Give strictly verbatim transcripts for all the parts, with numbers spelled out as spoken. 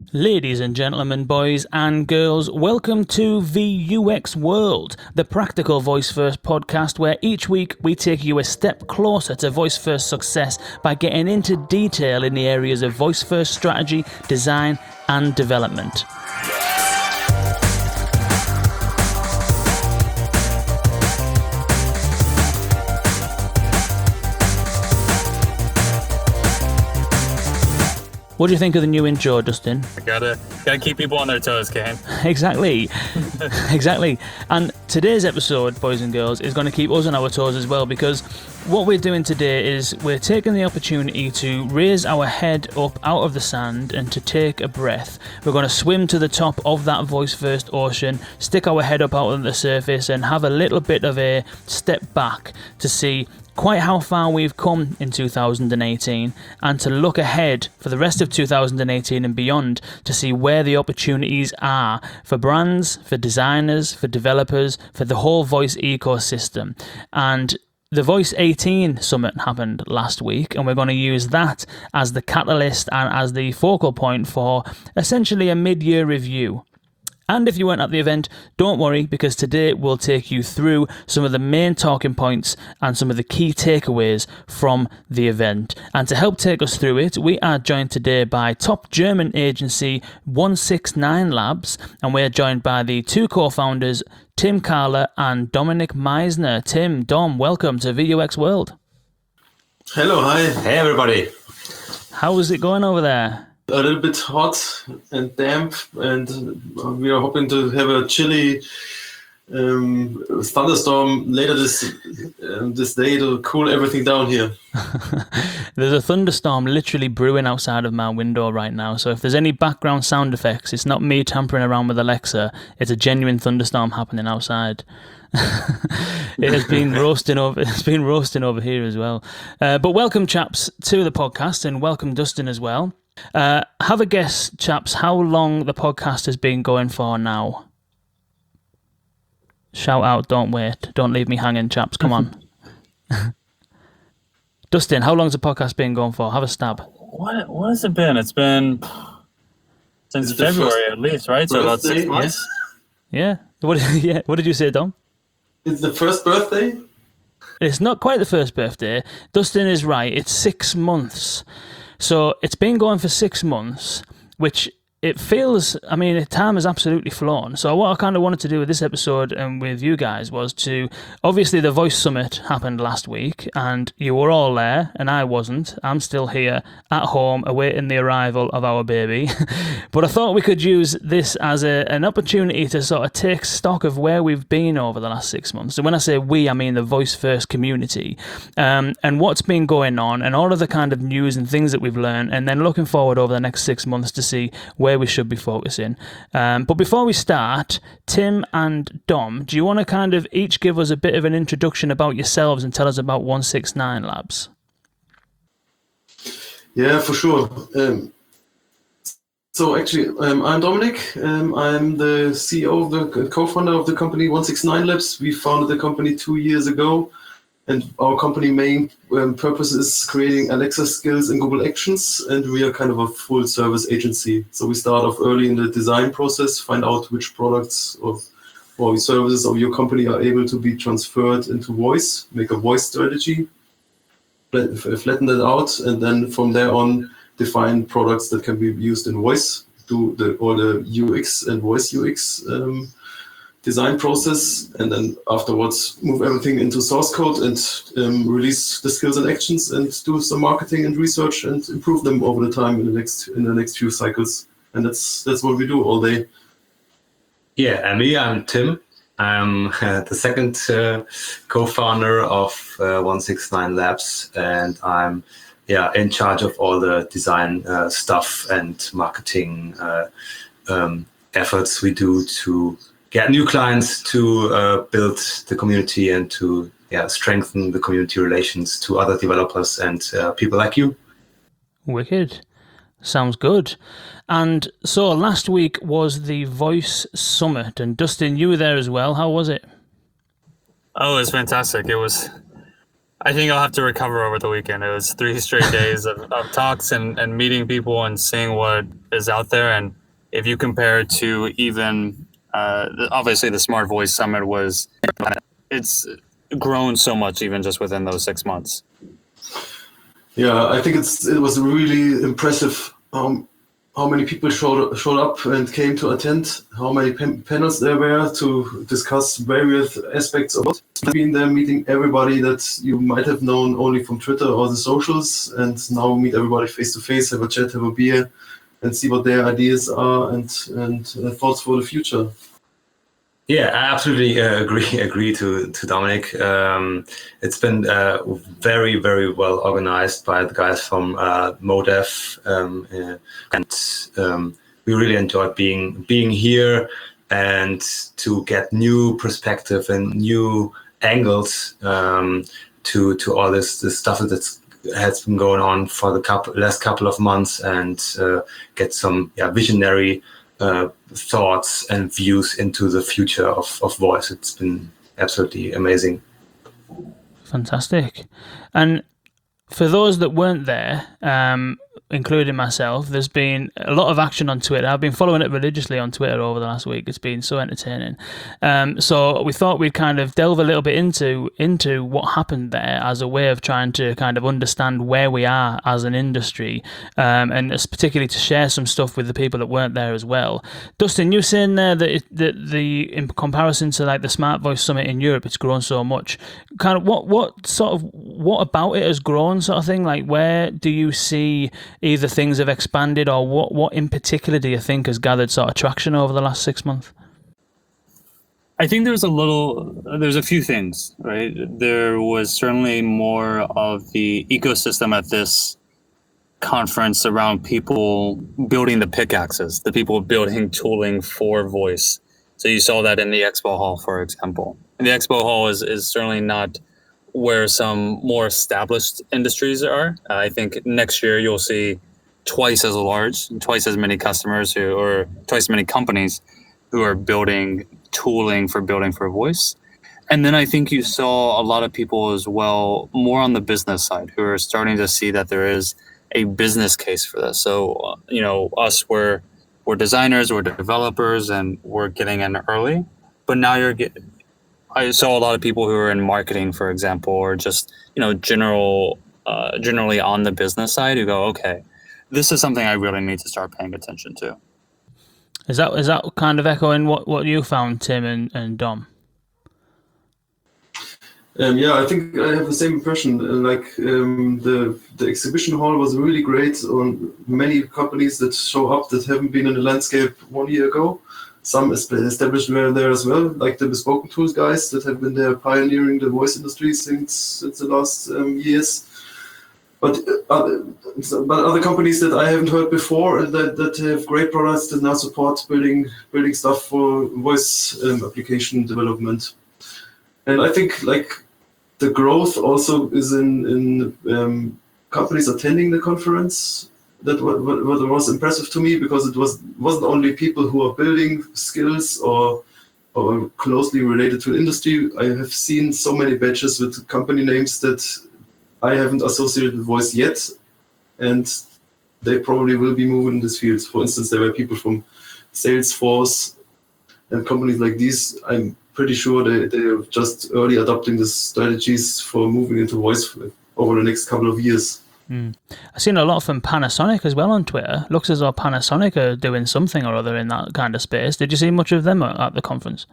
Ladies and gentlemen, boys and girls, welcome to V U X World, the Practical Voice First podcast, where each week we take you a step closer to voice first success by getting into detail in the areas of voice first strategy, design, and development. What do you think of the new intro, Dustin? Gotta gotta keep people on their toes, Kane. Exactly, exactly. And today's episode, boys and girls, is going to keep us on our toes as well, because what we're doing today is we're taking the opportunity to raise our head up out of the sand and to take a breath. We're going to swim to the top of that voice first ocean, stick our head up out of the surface and have a little bit of a step back to see quite how far we've come in two thousand eighteen, and to look ahead for the rest of two thousand eighteen and beyond to see where the opportunities are for brands, for designers, for developers, for the whole voice ecosystem. And the Voice eighteen Summit happened last week, and we're going to use that as the catalyst and as the focal point for essentially a mid-year review. And if you weren't at the event, don't worry, because today we'll take you through some of the main talking points and some of the key takeaways from the event. And to help take us through it, we are joined today by top German agency one six nine Labs, and we're joined by the two co-founders, Tim Kahler and Dominik Meisner. Tim, Dom, welcome to V U X World. Hello, hi. Hey, everybody. How is it going over there? A little bit hot and damp, and we are hoping to have a chilly um, thunderstorm later this um, this day to cool everything down here. There's a thunderstorm literally brewing outside of my window right now, so if there's any background sound effects, it's not me tampering around with Alexa, it's a genuine thunderstorm happening outside. It has been roasting over it's been roasting over here as well. Uh, but welcome, chaps, to the podcast, and welcome, Dustin, as well. Uh, have a guess, chaps, how long the podcast has been going for now? Shout out, don't wait. Don't leave me hanging, chaps. Come on. Dustin, how long's the podcast been going for? Have a stab. What what has it been? It's been since It's the February first at least, right? So about six birthday, months. Yeah. What, yeah. What did you say, Dom? It's the first birthday? It's not quite the first birthday. Dustin is right. It's six months. So it's been going for six months, which it feels, I mean, time has absolutely flown. So what I kind of wanted to do with this episode and with you guys was to, obviously the Voice Summit happened last week and you were all there and I wasn't. I'm still here at home awaiting the arrival of our baby. But I thought we could use this as a, an opportunity to sort of take stock of where we've been over the last six months. So when I say we, I mean the Voice First community, um, and what's been going on and all of the kind of news and things that we've learned, and then looking forward over the next six months to see where we should be focusing. Um, but before we start, Tim and Dom, do you want to kind of each give us a bit of an introduction about yourselves and tell us about one six nine Labs? Yeah, for sure. Um, so actually, um, I'm Dominik. Um, I'm the C E O of the co-founder of the company one six nine Labs. We founded the company two years ago. And our company main um, purpose is creating Alexa skills in Google Actions, and we are kind of a full service agency. So we start off early in the design process, find out which products or, or services of your company are able to be transferred into voice, make a voice strategy, flatten that out, and then from there on define products that can be used in voice, do the all the U X and voice U X um, design process, and then afterwards move everything into source code and um, release the skills and actions and do some marketing and research and improve them over the time in the next in the next few cycles. And that's that's what we do all day. Yeah, and me, I'm Tim. I'm uh, the second uh, co-founder of uh, one six nine Labs, and I'm yeah in charge of all the design uh, stuff and marketing uh, um, efforts we do to get new clients, to uh, build the community and to yeah strengthen the community relations to other developers and uh, people like you. Wicked. Sounds good. And so last week was the Voice Summit, and Dustin, you were there as well. How was it? Oh, it was fantastic. It was I think I'll have to recover over the weekend. It was three straight days of, of talks and, and meeting people and seeing what is out there. And if you compare it to even, uh, obviously the Smart Voice Summit was, it's grown so much even just within those six months. Yeah, I think it's it was really impressive um, how many people showed showed up and came to attend, how many pen- panels there were to discuss various aspects of it. Being there, meeting everybody that you might have known only from Twitter or the socials, and now meet everybody face to face, have a chat, have a beer, and see what their ideas are and and uh, thoughts for the future. Yeah, I absolutely uh, agree agree to to Dominic. Um, it's been uh, very very well organized by the guys from uh, MoDev, um, uh, and um, we really enjoyed being being here and to get new perspective and new angles um, to to all this this stuff that's has been going on for the couple, last couple of months, and uh, get some yeah visionary Uh, thoughts and views into the future of, of voice. It's been absolutely amazing. Fantastic. And for those that weren't there, um, including myself, there's been a lot of action on Twitter. I've been following it religiously on Twitter over the last week. It's been so entertaining. Um, so we thought we'd kind of delve a little bit into into what happened there as a way of trying to kind of understand where we are as an industry, um, and particularly to share some stuff with the people that weren't there as well. Dustin, you were saying there that, it, that the in comparison to like the Smart Voice Summit in Europe, it's grown so much. Kind of what what sort of what about it has grown, sort of thing? Like, where do you see either things have expanded, or what, what in particular do you think has gathered sort of traction over the last six months? I think there's a little, there's a few things, right? There was certainly more of the ecosystem at this conference around people building the pickaxes, the people building tooling for voice. So you saw that in the expo hall, for example. And the expo hall is, is certainly not where some more established industries are. Uh, I think next year you'll see twice as large, twice as many customers who, or twice as many companies who are building tooling for building for voice. And then I think you saw a lot of people as well, more on the business side, who are starting to see that there is a business case for this. So, uh, you know, us, we're, we're designers, we're developers, and we're getting in early. But now you're getting, I saw a lot of people who are in marketing, for example, or just, you know, general, uh, generally on the business side, who go, okay, this is something I really need to start paying attention to. Is that is that kind of echoing what, what you found, Tim and, and Dom? Um, yeah, I think I have the same impression. Uh, like um, the the exhibition hall was really great on many companies that show up that haven't been in the landscape one year ago. Some established were there as well, like the Bespoken Tools guys that have been there pioneering the voice industry since, since the last um, years. But uh, but other companies that I haven't heard before that, that have great products that now support building building stuff for voice um, application development. And I think like the growth also is in in um, companies attending the conference. That what, what was impressive to me, because it was wasn't only people who are building skills or or closely related to industry. I have seen so many badges with company names that I haven't associated with voice yet, and they probably will be moving in this field. For instance, there were people from Salesforce and companies like these. I'm pretty sure they, they are just early adopting the strategies for moving into voice over the next couple of years. Mm. I've seen a lot from Panasonic as well on Twitter. Looks as though Panasonic are doing something or other in that kind of space. Did you see much of them at the conference?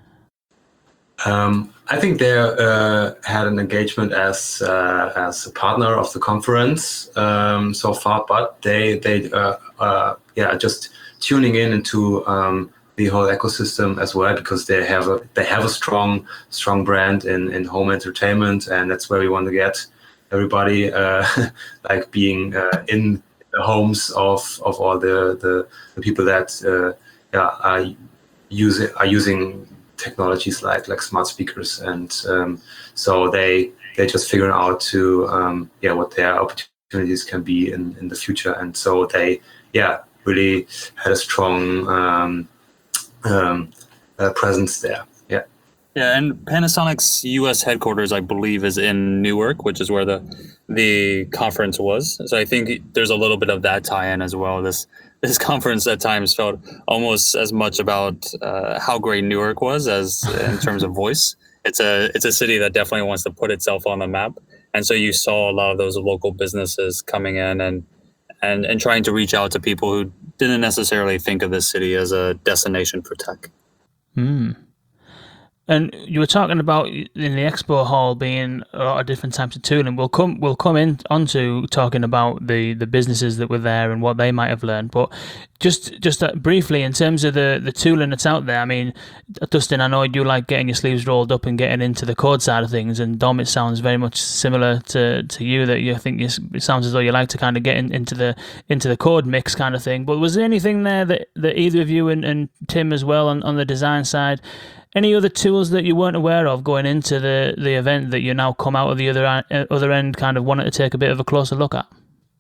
Um, I think they uh, had an engagement as uh, as a partner of the conference um, so far, but they they uh, uh, yeah just tuning in into um, the whole ecosystem as well, because they have a they have a strong strong brand in, in home entertainment, and that's where we want to get everybody uh, like being uh, in the homes of of all the the, the people that uh, yeah are using are using technologies like like smart speakers, and um, so they they just figuring out to um, yeah what their opportunities can be in, in the future, and so they yeah really had a strong um, um, uh, presence there. Yeah. Yeah, and Panasonic's U S headquarters, I believe, is in Newark, which is where the the conference was. So I think there's a little bit of that tie-in as well. This this conference at times felt almost as much about uh, how great Newark was as in terms of voice. It's a it's a city that definitely wants to put itself on the map, and so you saw a lot of those local businesses coming in and and and trying to reach out to people who didn't necessarily think of this city as a destination for tech. Mm. And you were talking about in the expo hall being a lot of different types of tooling. We'll come we'll come in onto talking about the, the businesses that were there and what they might have learned. But just just uh, briefly, in terms of the, the tooling that's out there, I mean, Dustin, I know you like getting your sleeves rolled up and getting into the code side of things. And Dom, it sounds very much similar to, to you. That you think you, it sounds as though you like to kind of get in, into the into the code mix kind of thing. But was there anything there that, that either of you and, and Tim as well on, on the design side? Any other tools that you weren't aware of going into the, the event that you now come out of the other uh, other end kind of wanted to take a bit of a closer look at?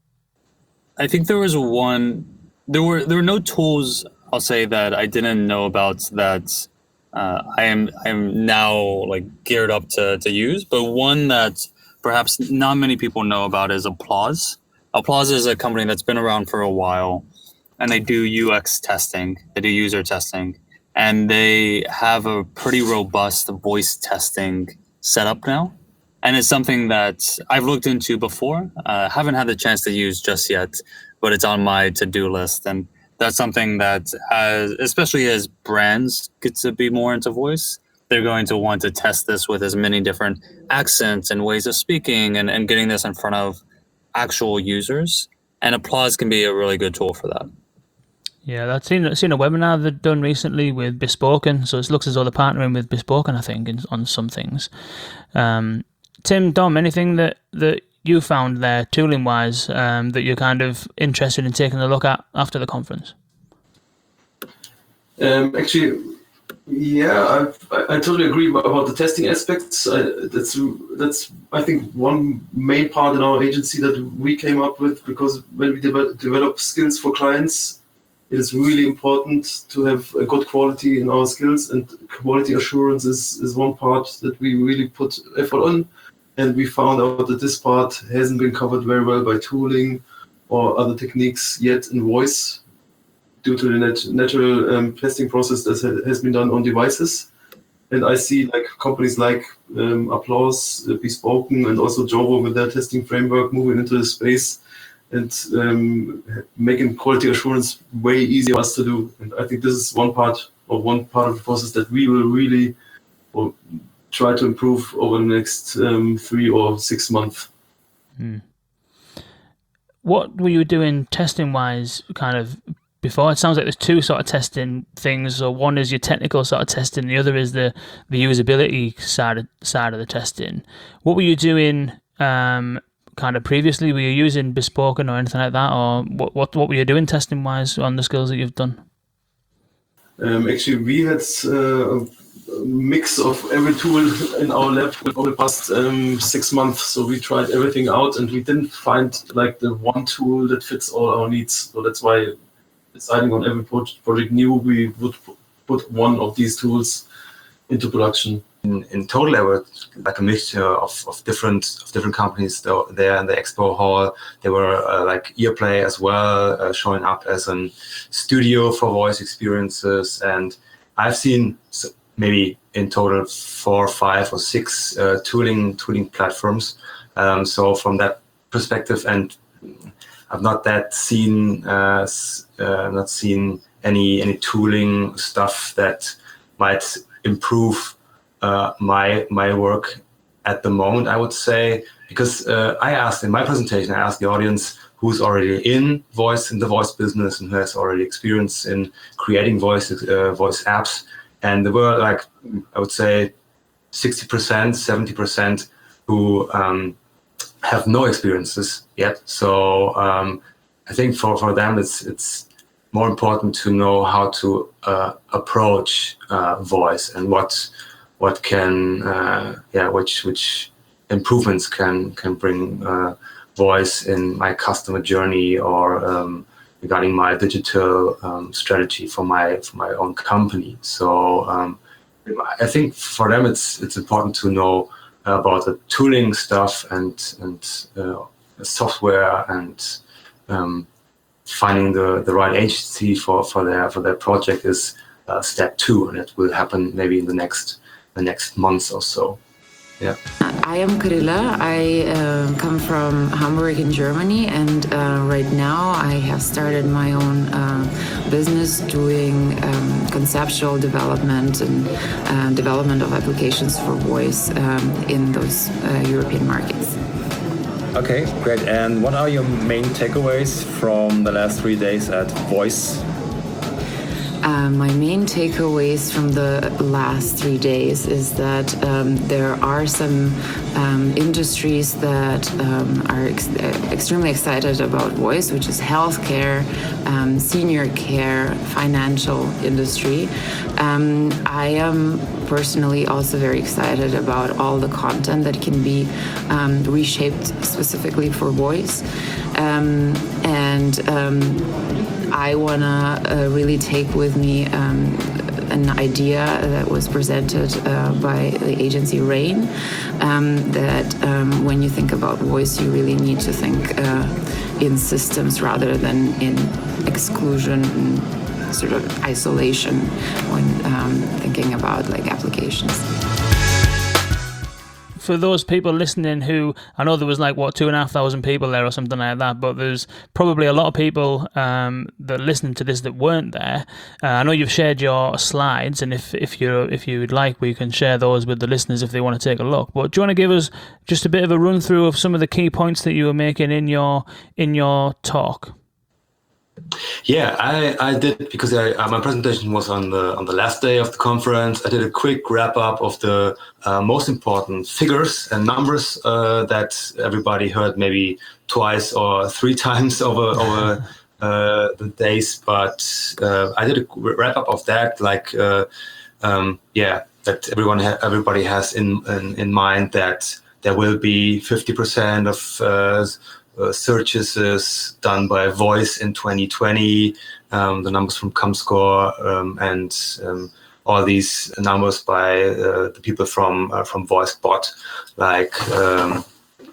I think there was one. There were there were no tools, I'll say, that I didn't know about that uh, I am I am now like geared up to to use. But one that perhaps not many people know about is Applause. Applause is a company that's been around for a while, and they do U X testing. They do user testing. And they have a pretty robust voice testing setup now. And it's something that I've looked into before. Uh, haven't had the chance to use just yet, but it's on my to-do list. And that's something that, as, especially as brands get to be more into voice, they're going to want to test this with as many different accents and ways of speaking and, and getting this in front of actual users. And Applause can be a really good tool for that. Yeah, I've seen, I've seen a webinar they've done recently with Bespoken, so it looks as though they're partnering with Bespoken, I think, in, on some things. Um, Tim, Dom, anything that, that you found there, tooling-wise, um, that you're kind of interested in taking a look at after the conference? Um, actually, yeah, I've, I, I totally agree about the testing aspects. I, that's, that's I think, one main part in our agency that we came up with, because when we de- develop skills for clients, it is really important to have a good quality in our skills, and quality assurance is, is one part that we really put effort on. And we found out that this part hasn't been covered very well by tooling or other techniques yet in voice, due to the nat- natural um, testing process that has been done on devices. And I see like companies like um, Applause, uh, Bespoken, and also Jovo with their testing framework moving into the space and um, making quality assurance way easier for us to do. And I think this is one part or one part of the process that we will really or try to improve over the next um, three or six months. Hmm. What were you doing testing-wise kind of before? It sounds like there's two sort of testing things. So one is your technical sort of testing, the other is the, the usability side of, side of the testing. What were you doing um, kind of previously? Were you using Bespoken or anything like that, or what what, what were you doing testing wise on the skills that you've done? Um, actually, we had uh, a mix of every tool in our lab over the past um, six months. So we tried everything out, and we didn't find like the one tool that fits all our needs. So that's why, deciding on every project new, we would put one of these tools into production. In, in total, there were like a mixture of, of different of different companies there in the expo hall. There were uh, like Earplay as well, uh, showing up as a studio for voice experiences. And I've seen maybe in total four, five, or six uh, tooling tooling platforms. Um, so from that perspective, and I've not that seen uh, uh, not seen any any tooling stuff that might improve Uh, my my work at the moment, I would say, because uh, I asked in my presentation, I asked the audience who's already in voice, in the voice business, and who has already experience in creating voice uh, voice apps, and there were like, I would say, sixty percent, seventy percent who um, have no experiences yet. So um, I think for, for them, it's it's more important to know how to uh, approach uh, voice and what. What can, uh, yeah, which which improvements can can bring uh, voice in my customer journey, or um, regarding my digital um, strategy for my for my own company. So um, I think for them it's it's important to know about the tooling stuff and and uh, software and um, finding the, the right agency for, for their for their project is uh, step two, and it will happen maybe in the next the next months or so. Yeah. I am Karila. I uh, come from Hamburg in Germany, and uh, right now I have started my own uh, business doing um, conceptual development and uh, development of applications for voice um, in those uh, European markets. Okay, great. And what are your main takeaways from the last three days at Voice? Uh, my main takeaways from the last three days is that um, there are some um, industries that um, are ex- extremely excited about voice, which is healthcare, um, senior care, financial industry. Um, I am personally also very excited about all the content that can be um, reshaped specifically for voice. Um, and um, I want to uh, really take with me um, an idea that was presented uh, by the agency RAIN, um, that um, when you think about voice, you really need to think uh, in systems rather than in exclusion and sort of isolation when um, thinking about like applications. For those people listening who, I know there was like, what, two and a half thousand people there or something like that, but there's probably a lot of people um, that are listening to this that weren't there. Uh, I know you've shared your slides, and if, if, you're, if you'd like, we can share those with the listeners if they want to take a look. But do you want to give us just a bit of a run through of some of the key points that you were making in your in your talk? Yeah, I, I did, because I, uh, my presentation was on the on the last day of the conference. I did a quick wrap up of the uh, most important figures and numbers uh, that everybody heard maybe twice or three times over over uh, the days. But uh, I did a wrap up of that, like uh, um, yeah, that everyone ha- everybody has in, in in mind that there will be fifty percent of uh, Uh, searches is done by voice in twenty twenty, um, the numbers from Comscore, um, and um, all these numbers by uh, the people from uh, from VoiceBot, like um,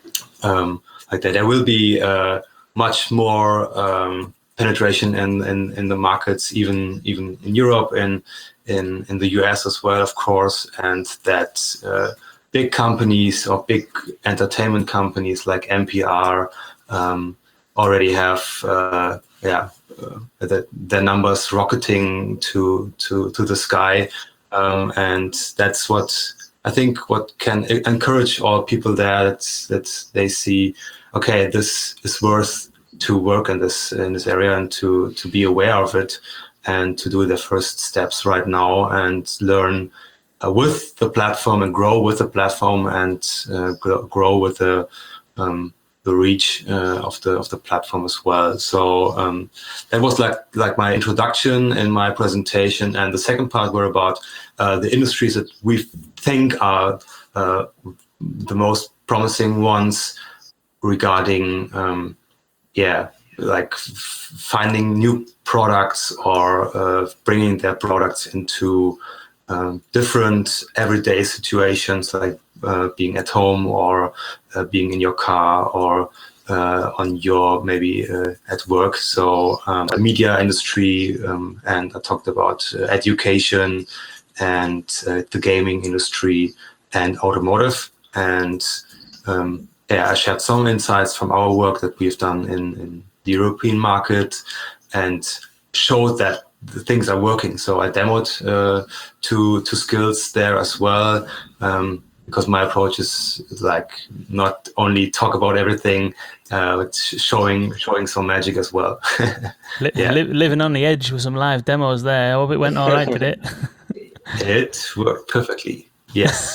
um, like that. There will be uh, much more um, penetration in, in, in the markets, even even in Europe and in in the U S as well, of course, and that uh, big companies or big entertainment companies like N P R Um, already have uh, yeah uh, the, their numbers rocketing to to to the sky, um, and that's what I think what can encourage all people there, that that they see, okay, this is worth to work in this in this area and to to be aware of it and to do their first steps right now and learn uh, with the platform and grow with the platform and uh, grow, grow with the um, the reach uh, of the of the platform as well. So um, that was like like my introduction in my presentation, and the second part were about uh, the industries that we think are uh, the most promising ones regarding um, yeah like f- finding new products or uh, bringing their products into um, different everyday situations, like Uh, being at home or uh, being in your car or uh, on your maybe uh, at work. So um, the media industry, um, and I talked about uh, education and uh, the gaming industry and automotive. And um, yeah, I shared some insights from our work that we've done in, in the European market and showed that the things are working. So I demoed uh, two, two skills there as well. Um, because my approach is like not only talk about everything, uh, but showing showing some magic as well. yeah. Li- living on the edge with some live demos there. I hope it went all right, did it? It worked perfectly, yes.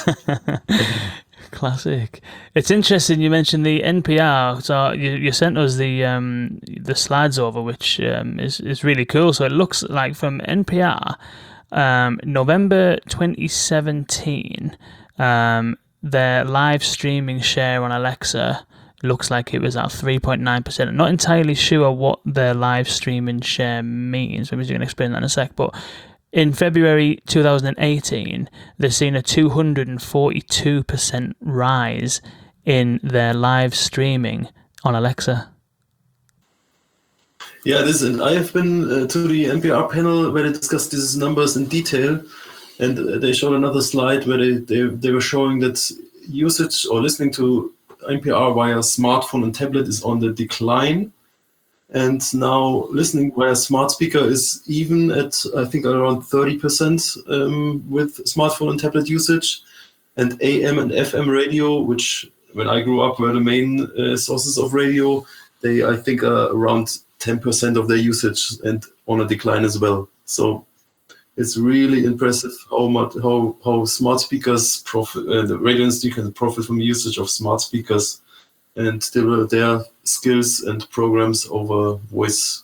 Classic. It's interesting you mentioned the N P R. So you, you sent us the um, the slides over, which um, is, is really cool. So it looks like from N P R, um, November twenty seventeen, Um, their live streaming share on Alexa looks like it was at three point nine percent. I'm not entirely sure what their live streaming share means. Maybe you can explain that in a sec. But in February two thousand eighteen, they've seen a two hundred forty-two percent rise in their live streaming on Alexa. Yeah, this, and I have been uh, to the N P R panel where they discussed these numbers in detail, and uh, they showed another slide where they, they, they were showing that usage or listening to N P R via smartphone and tablet is on the decline. And now listening via smart speaker is even at, I think, around thirty percent um, with smartphone and tablet usage. And A M and F M radio, which when I grew up were the main uh, sources of radio, they, I think, are around ten percent of their usage and on a decline as well. So it's really impressive how much how how smart speakers profit, uh, the radio industry can profit from the usage of smart speakers and develop their skills and programs over voice.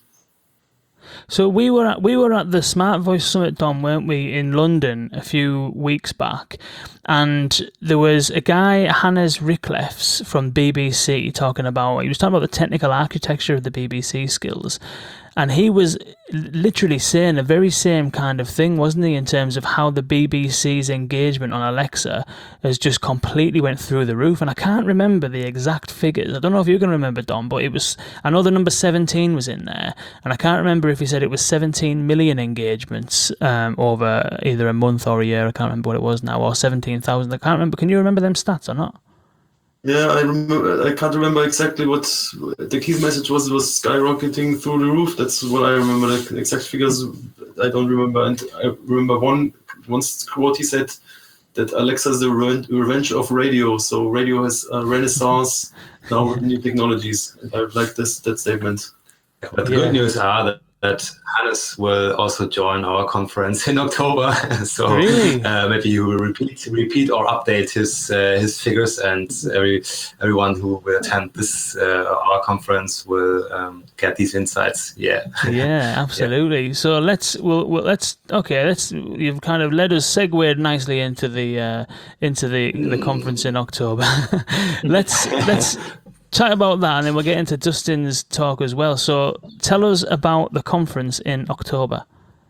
So we were at, we were at the Smart Voice Summit, Dom, weren't we, in London a few weeks back, and there was a guy, Hannes Ricklefs from B B C, talking about, he was talking about the technical architecture of the B B C skills, and he was literally saying the very same kind of thing, wasn't he, in terms of how the B B C's engagement on Alexa has just completely went through the roof. And I can't remember the exact figures. I don't know if you can remember, Dom, but it was, I know the number seventeen was in there, and I can't remember if he said it was seventeen million engagements um, over either a month or a year. I can't remember what it was now, or seventeen thousand. I can't remember. Can you remember them stats or not? Yeah, I remember. I can't remember exactly what the key message was. It was skyrocketing through the roof. That's what I remember. The exact figures, I don't remember. And I remember one once quote he said that Alexa is the revenge of radio. So radio has a renaissance now with new technologies. And I like this that statement. But the Yeah. good news are that, that Hannes will also join our conference in October. So Really? uh, maybe he will repeat, repeat or update his uh, his figures, and every everyone who will attend this uh, our conference will um, get these insights. Yeah. Yeah, absolutely. So let's well, well let's okay. Let's you've kind of led us segued nicely into the uh, into the the conference in October. let's let's chat about that, and then we'll get into Dustin's talk as well. So tell us about the conference in October.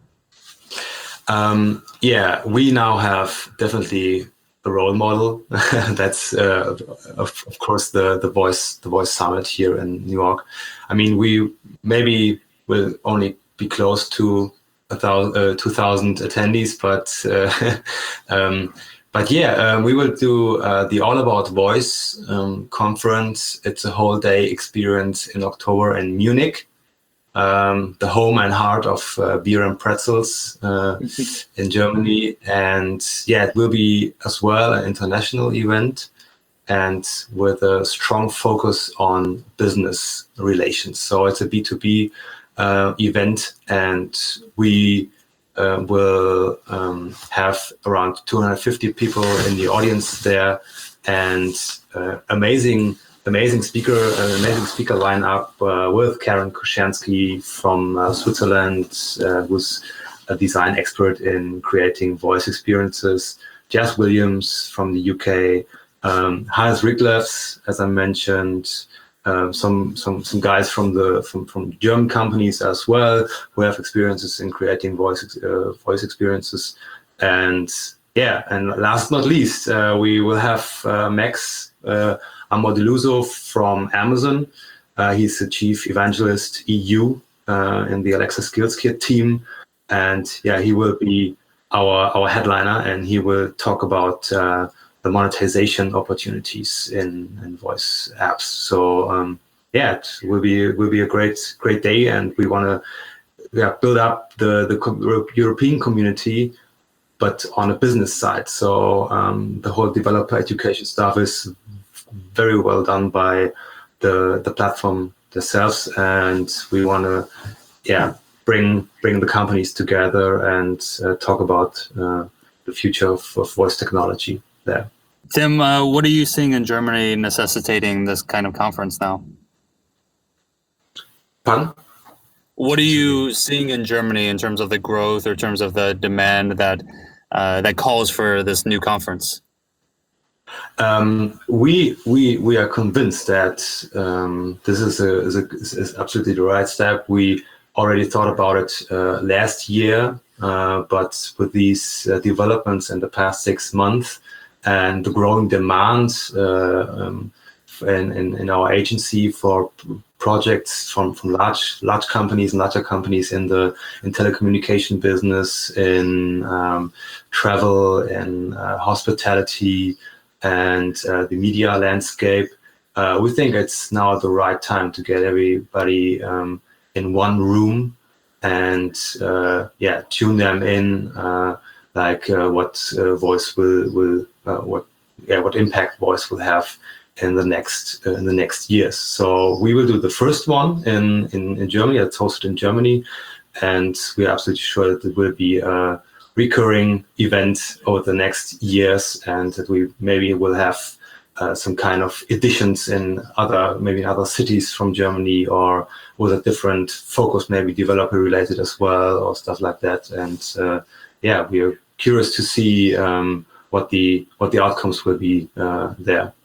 Um, yeah, we now have definitely a role model. That's uh, of, of course the the voice the voice summit here in New York. I mean, we maybe will only be close to a thousand, uh, two thousand attendees, but uh, um, but yeah, uh, we will do uh, the All About Voice um, conference. It's a whole day experience in October in Munich. Um, the home and heart of uh, beer and pretzels uh, in Germany. And yeah, it will be as well an international event, and with a strong focus on business relations. So it's a B two B uh, event, and we uh, will um, have around two hundred fifty people in the audience there, and uh, amazing Amazing speaker, uh, amazing speaker lineup uh, with Karen Kushansky from uh, Switzerland, uh, who's a design expert in creating voice experiences. Jess Williams from the U K, um, Hannes Ricklefs, as I mentioned, uh, some some some guys from the from, from German companies as well who have experiences in creating voice uh, voice experiences. And yeah, and last but not least, uh, we will have uh, Max Uh, Amordeluso from Amazon. Uh, he's the chief evangelist E U uh, in the Alexa Skills Kit team, and yeah, he will be our our headliner, and he will talk about uh, the monetization opportunities in, in voice apps. So um, yeah, it will be will be a great great day, and we want to yeah, build up the the co- European community, but on a business side. So um, the whole developer education stuff is very well done by the the platform themselves, and we want to yeah bring bring the companies together and uh, talk about uh, the future of, of voice technology there. Tim, uh, what are you seeing in Germany necessitating this kind of conference now? Pardon? What are you seeing in Germany in terms of the growth or in terms of the demand that uh, that calls for this new conference? Um, we we we are convinced that um, this is a, is a is absolutely the right step. We already thought about it uh, last year, uh, but with these uh, developments in the past six months and the growing demand uh, um, in, in, in our agency for projects from, from large large companies and larger companies in the in telecommunication business, in um, travel, in uh, hospitality, and uh, the media landscape, uh, we think it's now the right time to get everybody um, in one room and uh, yeah, tune them in, uh, like uh, what uh, voice will will uh, what yeah what impact voice will have in the next uh, in the next years. So we will do the first one in, in, in Germany. It's hosted in Germany, and we're absolutely sure that it will be a recurring event over the next years, and that we maybe will have uh, some kind of editions in other maybe other cities from Germany, or with a different focus, maybe developer related as well, or stuff like that. And uh, yeah, we are curious to see um, what the what the outcomes will be uh, there.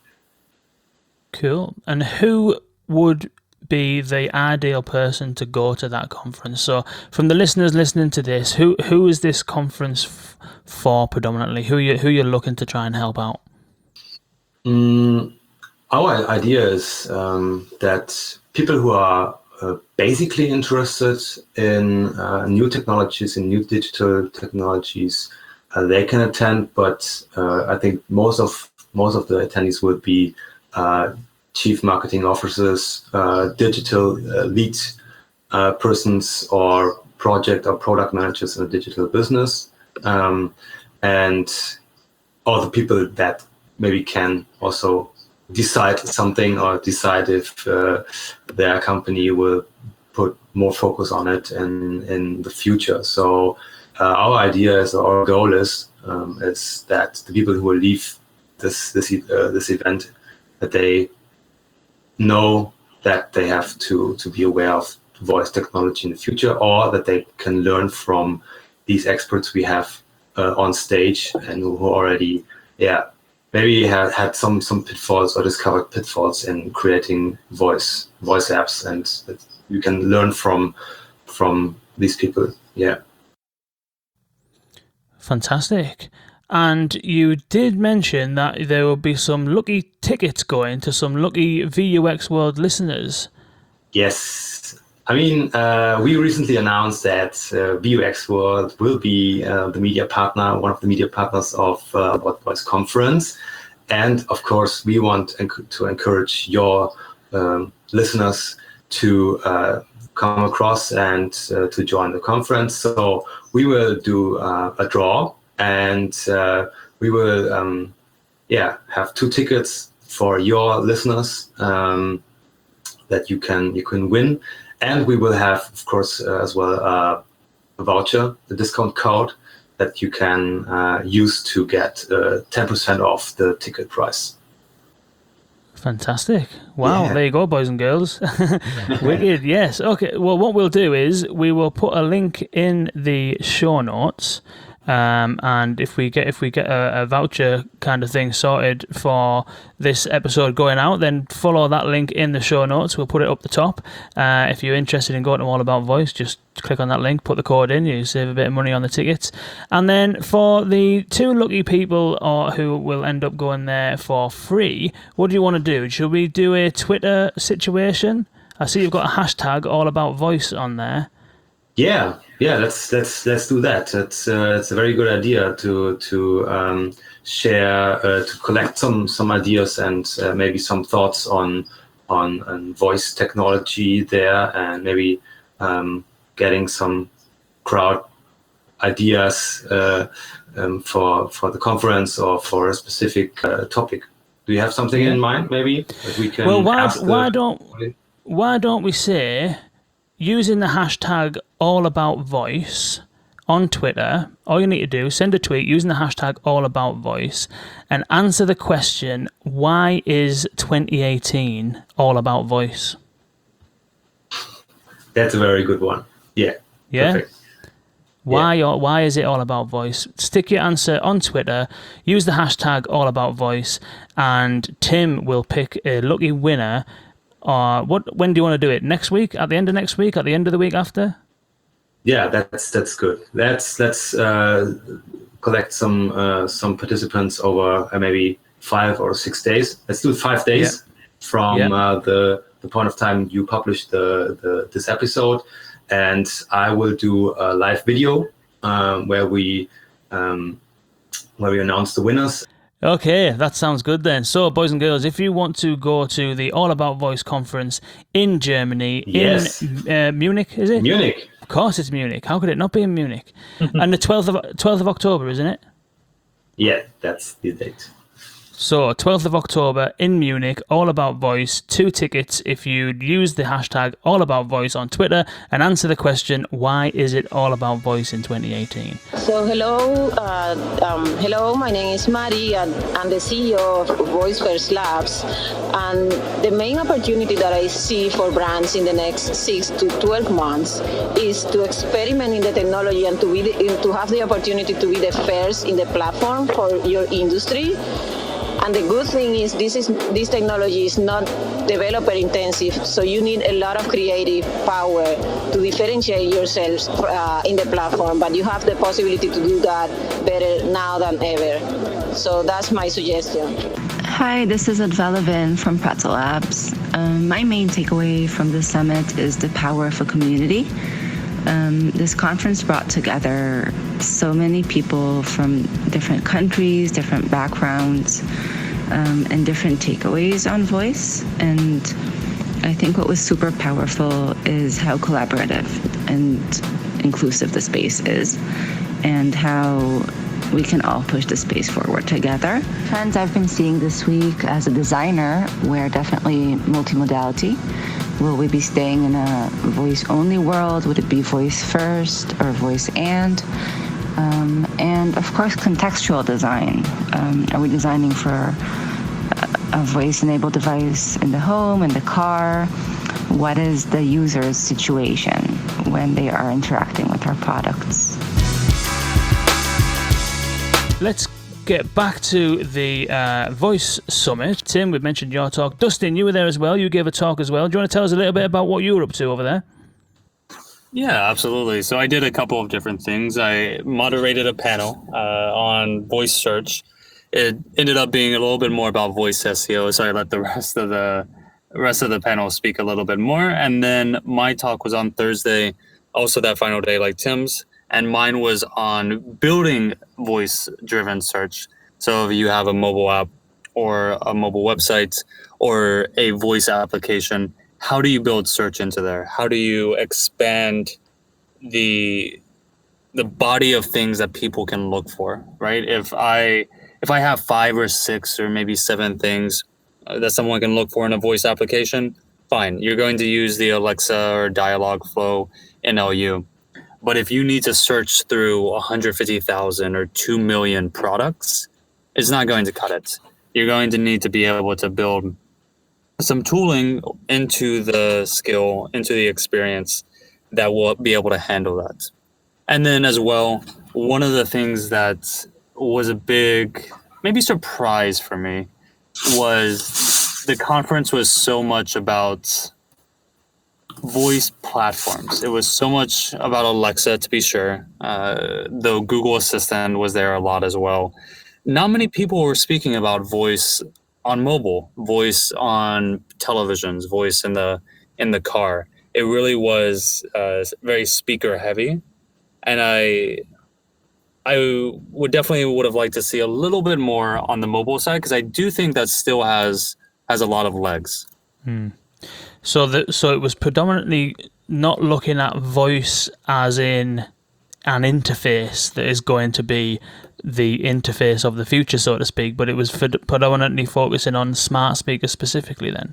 Cool. And who would be the ideal person to go to that conference? So from the listeners listening to this, who who is this conference f- for predominantly? Who you who you're looking to try and help out? Mm, our idea is um, that people who are uh, basically interested in uh, new technologies, in new digital technologies, uh, they can attend. But uh, I think most of most of the attendees will be Uh, chief marketing officers, uh, digital uh, lead uh, persons, or project or product managers in a digital business, um, and all the people that maybe can also decide something, or decide if uh, their company will put more focus on it in, in the future. So uh, our idea is, our goal is, um, is that the people who will leave this this uh, this event, that they know that they have to, to be aware of voice technology in the future, or that they can learn from these experts we have uh, on stage, and who already, yeah, maybe had, had some, some pitfalls or discovered pitfalls in creating voice voice apps, and that you can learn from from these people. Yeah. Fantastic. And you did mention that there will be some lucky tickets going to some lucky V U X World listeners. Yes. I mean, uh, we recently announced that uh, V U X World will be uh, the media partner, one of the media partners of uh, What Voice Conference. And of course, we want enc- to encourage your um, listeners to uh, come across and uh, to join the conference. So we will do uh, a draw. And uh, we will, um, yeah, have two tickets for your listeners um, that you can you can win, and we will have, of course, uh, as well uh, a voucher, the discount code that you can uh, use to get uh, ten percent off the ticket price. Fantastic. Wow, Yeah. there you go, boys and girls. Wicked, yes. Okay, well, what we'll do is we will put a link in the show notes. Um, and if we get if we get a, a voucher kind of thing sorted for this episode going out, then follow that link in the show notes. We'll put it up the top. Uh, if you're interested in going to All About Voice, just click on that link, put the code in, you save a bit of money on the tickets. And then for the two lucky people or who will end up going there for free, what do you want to do? Should we do a Twitter situation? I see you've got a hashtag All About Voice on there. Yeah, yeah, let's let's let's do that. It's uh, it's a very good idea to to um, share, uh, to collect some some ideas and uh, maybe some thoughts on on, on voice technology there, and maybe um, getting some crowd ideas uh, um, for for the conference or for a specific uh, topic. Do you have something in mind, maybe that we can? Well, why ask the- why don't why don't we say, using the hashtag All About Voice on Twitter, all you need to do, send a tweet using the hashtag All About Voice and answer the question, why is twenty eighteen all about voice? That's a very good one. Yeah. Yeah? Perfect. Why or why is it all about voice? Stick your answer on Twitter, use the hashtag All About Voice, and Tim will pick a lucky winner Or what? When do you want to do it? Next week? At the end of next week? At the end of the week after? Yeah, that's that's good. Let's let's uh, collect some uh, some participants over uh, maybe five or six days. Let's do five days Yeah. from Yeah. uh, the the point of time you publish the, the this episode, and I will do a live video um, where we um, where we announce the winners. Okay, that sounds good then. So, boys and girls, if you want to go to the All About Voice conference in Germany, Yes. in uh, Munich, is it? Munich. Of course, it's Munich. How could it not be in Munich? And the twelfth of twelfth of October, isn't it? Yeah, that's the date. So, twelfth of October in Munich, All About Voice, two tickets if you use the hashtag All About Voice on Twitter and answer the question, why is it All About Voice in twenty eighteen? So hello, uh, um, hello. My name is Mari, and I'm the C E O of Voice First Labs. And the main opportunity that I see for brands in the next six to twelve months is to experiment in the technology and to be the, to have the opportunity to be the first in the platform for your industry. And the good thing is this is this technology is not developer intensive, so you need a lot of creative power to differentiate yourselves uh, in the platform, but you have the possibility to do that better now than ever. So that's my suggestion. Hi, this is Advela Vin from Pretzel Labs. Um, my main takeaway from the summit is the power of a community. Um, this conference brought together so many people from different countries, different backgrounds, um, and different takeaways on voice. And I think what was super powerful is how collaborative and inclusive the space is, and how we can all push the space forward together. Trends I've been seeing this week as a designer were definitely multimodality. Will we be staying in a voice-only world? Would it be voice first or voice and? Um, and of course, contextual design. Um, are we designing for a, a voice-enabled device in the home, in the car? What is the user's situation when they are interacting with our products? Let's get back to the uh, Voice Summit. Tim, we've mentioned your talk. Dustin, you were there as well. You gave a talk as well. Do you want to tell us a little bit about what you were up to over there? Yeah, absolutely. So I did a couple of different things. I moderated a panel uh, on voice search. It ended up being a little bit more about voice S E O, so I let the rest of the rest of the panel speak a little bit more. And then my talk was on Thursday, also that final day like Tim's, and mine was on building voice-driven search. So if you have a mobile app or a mobile website or a voice application, how do you build search into there? How do you expand the the body of things that people can look for, right? If I if I have five or six or maybe seven things that someone can look for in a voice application, fine. You're going to use the Alexa or Dialogflow N L U. But if you need to search through one hundred fifty thousand or two million products, it's not going to cut it. You're going to need to be able to build some tooling into the skill, into the experience that will be able to handle that. And then as well, one of the things that was a big, maybe surprise for me was the conference was so much about voice platforms. It was so much about Alexa, to be sure, uh, though Google Assistant was there a lot as well. Not many people were speaking about voice on mobile, voice on televisions, voice in the in the car. It really was uh, very speaker heavy, and I I would definitely would have liked to see a little bit more on the mobile side, because I do think that still has has a lot of legs. Hmm. So the, so it was predominantly not looking at voice as in an interface that is going to be the interface of the future, so to speak, but it was predominantly focusing on smart speakers specifically then?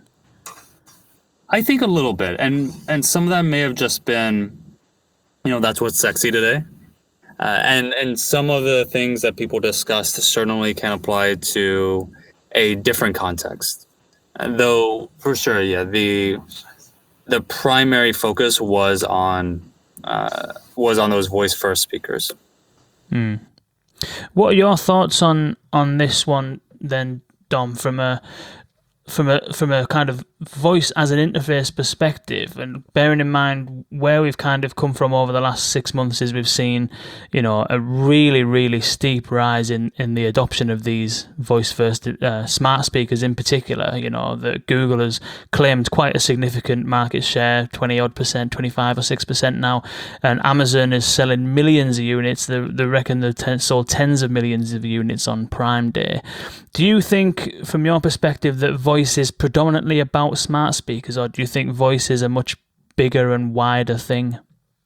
I think a little bit. And and some of that may have just been, you know, that's what's sexy today. Uh, and, and some of the things that people discussed certainly can apply to a different context. And though, for sure, yeah, the the primary focus was on uh, was on those voice first speakers. Mm. What are your thoughts on on this one then, Dom? From a from a from a kind of voice as an interface perspective, and bearing in mind where we've kind of come from over the last six months, is we've seen, you know, a really really steep rise in in the adoption of these voice first uh, smart speakers in particular. You know, that Google has claimed quite a significant market share, twenty odd percent, twenty-five or six percent now, and Amazon is selling millions of units. They, they reckon they ten, sold tens of millions of units on Prime Day. Do you think, from your perspective, that voice is predominantly about smart speakers, or do you think voice is a much bigger and wider thing?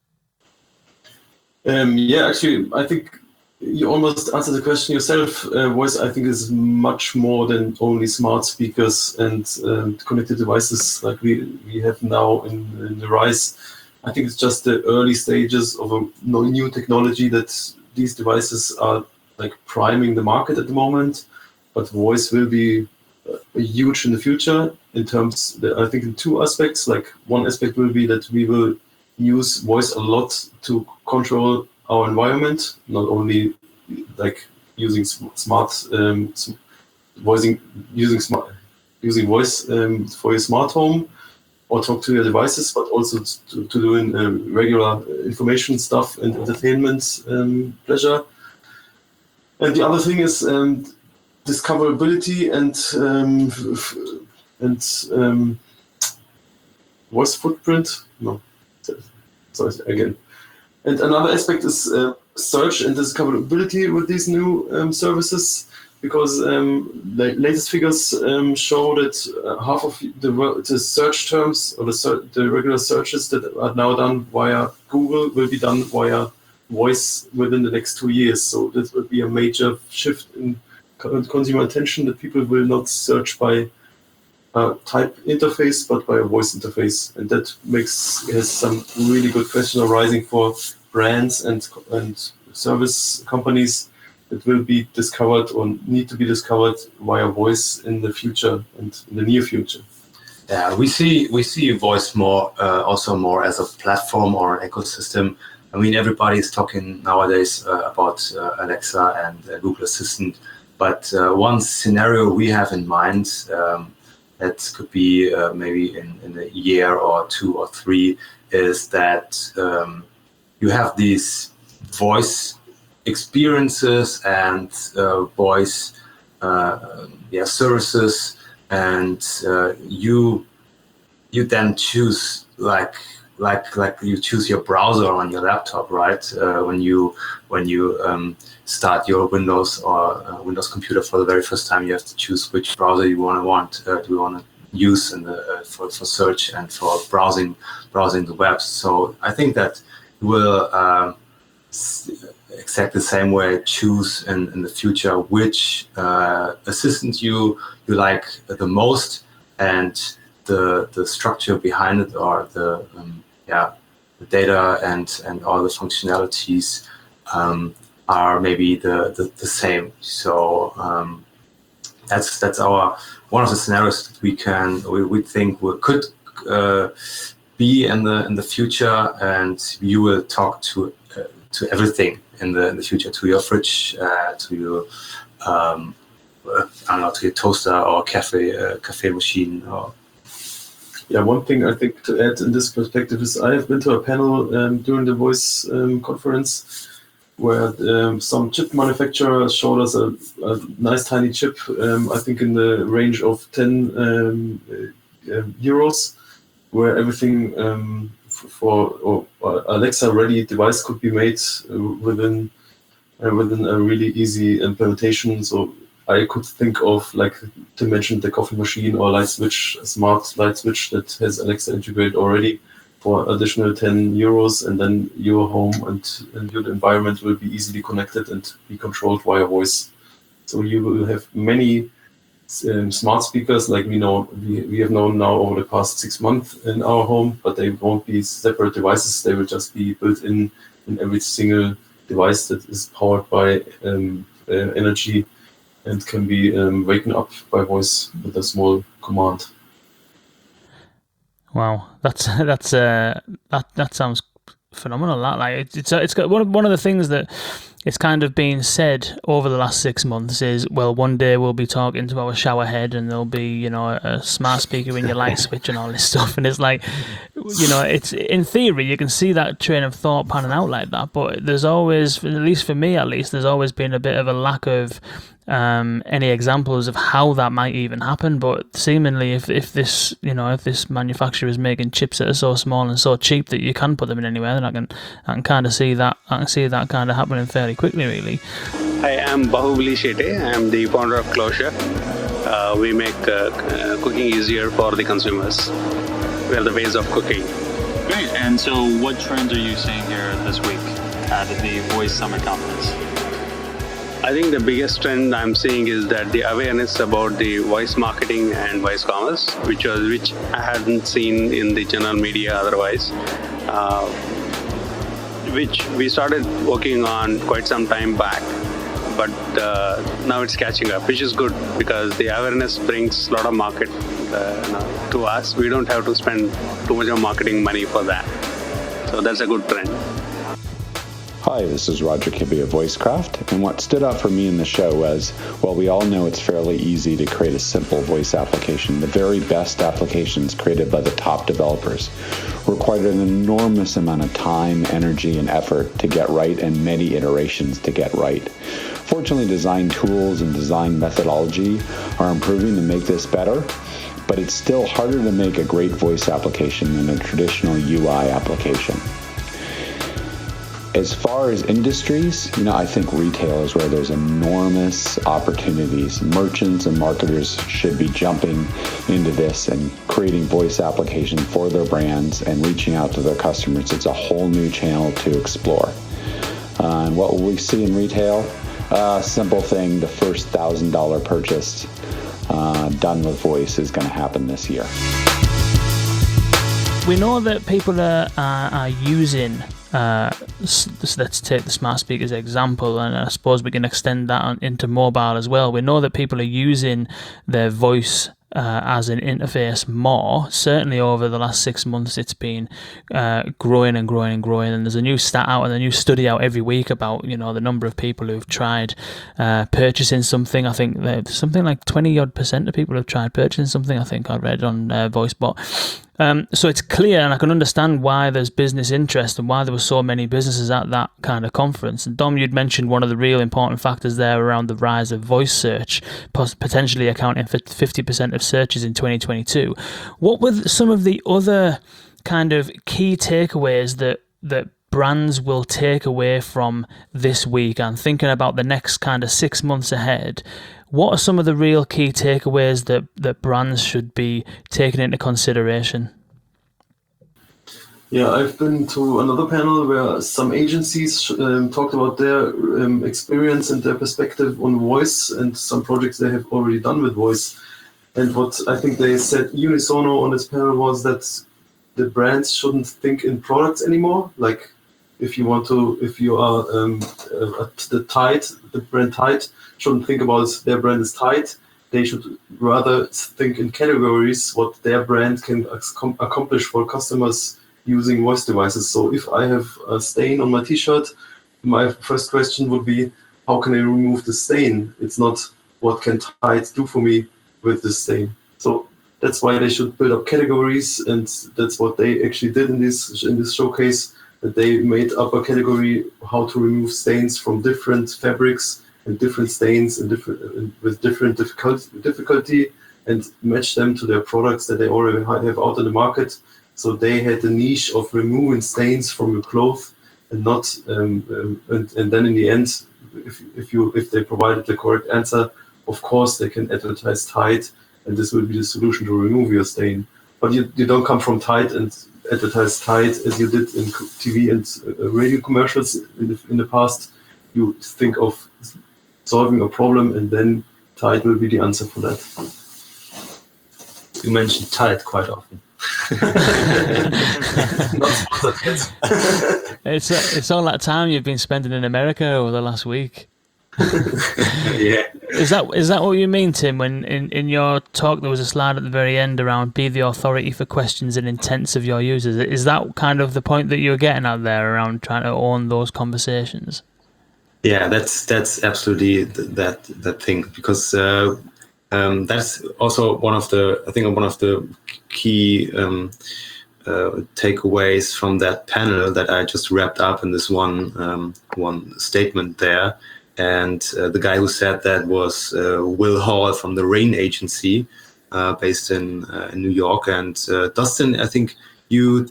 Um, yeah, actually, I think you almost answered the question yourself. Uh, voice, I think, is much more than only smart speakers and um, connected devices like we, we have now in, in the rise. I think it's just the early stages of a new technology that these devices are like priming the market at the moment. But voice will be uh, huge in the future in terms, that I think, in two aspects. Like, one aspect will be that we will use voice a lot to control our environment, not only like using smart um, voicing, using smart using voice um, for your smart home or talk to your devices, but also to, to doing uh, regular information stuff and entertainment um, pleasure. And the other thing is um, discoverability and um, f- and um, voice footprint. No, sorry again. And another aspect is uh, search and discoverability with these new um, services, because um, the latest figures um, show that uh, half of the, the search terms or the, ser- the regular searches that are now done via Google will be done via voice within the next two years. So this will be a major shift in consumer attention, that people will not search by a type interface but by a voice interface, and that makes has some really good questions arising for brands and and service companies that will be discovered or need to be discovered via voice in the future and in the near future. Yeah, we see we see voice more uh, also more as a platform or an ecosystem. I mean, everybody is talking nowadays uh, about uh, Alexa and uh, Google Assistant. But uh, one scenario we have in mind um, that could be uh, maybe in, in a year or two or three is that um, you have these voice experiences and uh, voice uh, yeah, services, and uh, you you then choose like like like you choose your browser on your laptop, right? Uh, when you when you um, start your Windows or uh, Windows computer for the very first time, you have to choose which browser you want to want uh, do you want to use in the uh, for, for search and for browsing browsing the web. So I think that you will uh, exactly the same way choose in, in the future which uh, assistant you you like the most, and the the structure behind it, or the um, yeah the data and and all the functionalities um, are maybe the, the, the same. So um, that's that's our one of the scenarios that we can we, we think we could uh, be in the in the future, and you will talk to uh, to everything in the in the future, to your fridge, uh, to your um, I don't know, to your toaster or cafe uh, cafe machine. Or yeah, one thing I think to add in this perspective is I have been to a panel um, during the Voice um, conference where um, some chip manufacturer showed us a, a nice tiny chip, um, I think in the range of ten um, uh, euros, where everything um, for or, or Alexa ready device could be made uh, within uh, within a really easy implementation. So I could think of, like to mention, the coffee machine or light switch, a smart light switch that has Alexa integrated already for additional ten euros, and then your home and, and your environment will be easily connected and be controlled via voice. So you will have many um, smart speakers like we know we, we have known now over the past six months in our home, but they won't be separate devices. They will just be built in in every single device that is powered by um, uh, energy and can be um, waken up by voice with a small command. Wow, that's that's uh, that that sounds phenomenal. That like it's it's, it's got one of, one of the things that it's kind of been said over the last six months is, well, one day we'll be talking to our shower head and there'll be, you know, a smart speaker in your light switch and all this stuff. And it's like, you know, it's in theory, you can see that train of thought panning out like that. But there's always, at least for me at least, there's always been a bit of a lack of um, any examples of how that might even happen. But seemingly, if, if this, you know, if this manufacturer is making chips that are so small and so cheap that you can put them in anywhere, then I can, I can kind of see that, I can see that kind of happening fairly quickly, really. Hi, I'm Bahubali Shetty. I'm the founder of Closure. Uh, we make uh, uh, cooking easier for the consumers. We are the ways of cooking. Great. And so what trends are you seeing here this week at the Voice Summit Conference? I think the biggest trend I'm seeing is that the awareness about the voice marketing and voice commerce, which was which I hadn't seen in the general media otherwise, uh, which we started working on quite some time back, but uh, now it's catching up, which is good because the awareness brings a lot of market uh, you know, to us. We don't have to spend too much of marketing money for that. So that's a good trend. Hi, this is Roger Kibbe of VoiceCraft, and what stood out for me in the show was, well, we all know it's fairly easy to create a simple voice application. The very best applications created by the top developers required an enormous amount of time, energy, and effort to get right, and many iterations to get right. Fortunately, design tools and design methodology are improving to make this better, but it's still harder to make a great voice application than a traditional U I application. As far as industries, you know, I think retail is where there's enormous opportunities. Merchants and marketers should be jumping into this and creating voice applications for their brands and reaching out to their customers. It's a whole new channel to explore. Uh, and what will we see in retail? Uh, simple thing, the first one thousand dollars purchase uh, done with voice is going to happen this year. We know that people are, are, are using, uh, so let's take the smart speaker as an example, and I suppose we can extend that on, into mobile as well. We know that people are using their voice uh, as an interface more. Certainly over the last six months it's been uh, growing and growing and growing, and there's a new stat out and a new study out every week about, you know, the number of people who've tried uh, purchasing something. I think there's something like twenty odd percent of people have tried purchasing something, I think I read on uh, VoiceBot. Um, so it's clear, and I can understand why there's business interest and why there were so many businesses at that kind of conference. And Dom, you'd mentioned one of the real important factors there around the rise of voice search, potentially accounting for fifty percent of searches in twenty twenty-two. What were some of the other kind of key takeaways that that brands will take away from this week? And thinking about the next kind of six months ahead, what are some of the real key takeaways that, that brands should be taking into consideration? Yeah, I've been to another panel where some agencies um, talked about their um, experience and their perspective on voice and some projects they have already done with voice. And what I think they said unisono on this panel was that the brands shouldn't think in products anymore. Like if you want to, if you are um, uh, at the Tide, the brand Tide, shouldn't think about their brand is Tide. They should rather think in categories, what their brand can accomplish for customers using voice devices. So if I have a stain on my t-shirt, my first question would be, how can I remove the stain? It's not what can Tide do for me with the stain. So that's why they should build up categories, and that's what they actually did in this in this showcase, that they made up a category how to remove stains from different fabrics and different stains and different and with different difficulty, difficulty and match them to their products that they already have out in the market. So they had the niche of removing stains from your clothes, and not um, um, and, and then in the end, if if you if they provided the correct answer, of course they can advertise Tide, and this will be the solution to remove your stain. But you, you don't come from Tide and advertise Tide as you did in T V and uh, radio commercials in the, in the past. You think of solving a problem, and then Tide will be the answer for that. You mentioned Tide quite often. it's uh, it's all that time you've been spending in America over the last week. Yeah. Is that is that what you mean, Tim? When in, in your talk there was a slide at the very end around be the authority for questions and intents of your users. Is that kind of the point that you're getting at there around trying to own those conversations? Yeah, that's that's absolutely th- that that thing, because uh, um, that's also one of the I think one of the key um, uh, takeaways from that panel that I just wrapped up in this one um, one statement there. And uh, the guy who said that was uh, Will Hall from the Rain Agency, uh, based in, uh, in New York. And uh, Dustin, I think you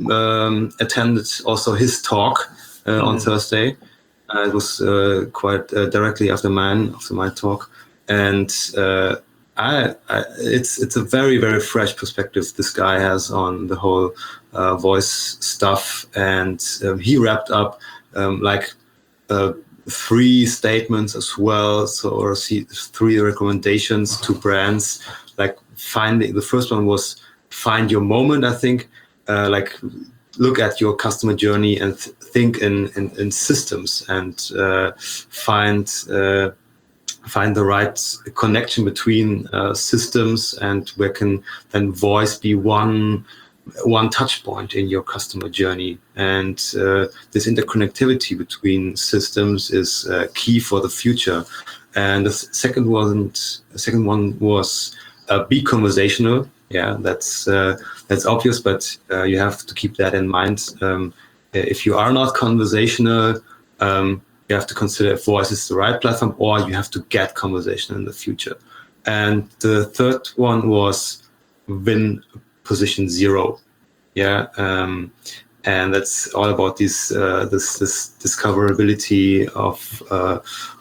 um, attended also his talk uh, mm. on Thursday. Uh, it was uh, quite uh, directly after mine, after my talk, and uh, I, I, it's it's a very very fresh perspective this guy has on the whole uh, voice stuff, and um, he wrapped up um, like uh, three statements as well, so or see, three recommendations to brands. Like finding the first one was find your moment. I think uh, like. Look at your customer journey and th- think in, in, in systems and uh, find uh, find the right connection between uh, systems, and where can then voice be one one touch point in your customer journey. And uh, this interconnectivity between systems is uh, key for the future. And the second one, the second one was uh, be conversational. Yeah, that's uh, that's obvious, but uh, you have to keep that in mind. Um, if you are not conversational, um, you have to consider if voice is the right platform, or you have to get conversational in the future. And the third one was win position zero. Yeah, um, and that's all about this uh, this this discoverability of uh,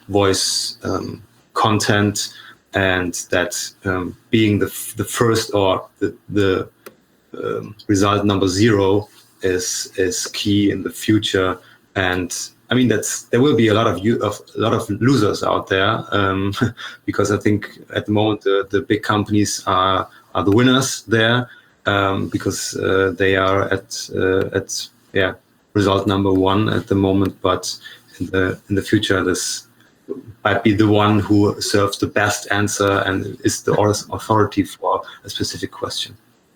voice um, content. And that um, being the f- the first or the, the um, result number zero is is key in the future. And I mean that's there will be a lot of you of a lot of losers out there um, because I think at the moment the, the big companies are are the winners there um, because uh, they are at uh, at yeah result number one at the moment. But in the in the future this might be the one who serves the best answer and is the authority for a specific question.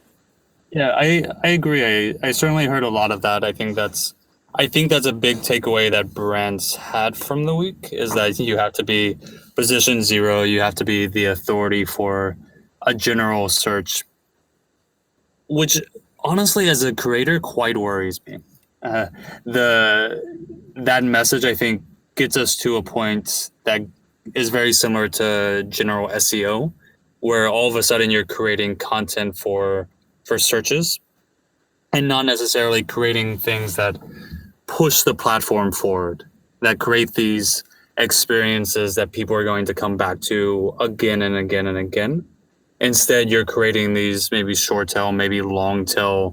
Yeah, I, I agree. I, I certainly heard a lot of that. I think that's I think that's a big takeaway that brands had from the week, is that you have to be position zero. You have to be the authority for a general search, which honestly, as a creator, quite worries me. Uh, the that message, I think, gets us to a point that is very similar to general S E O, where all of a sudden you're creating content for for searches and not necessarily creating things that push the platform forward, that create these experiences that people are going to come back to again and again and again. Instead, you're creating these maybe short tail, maybe long tail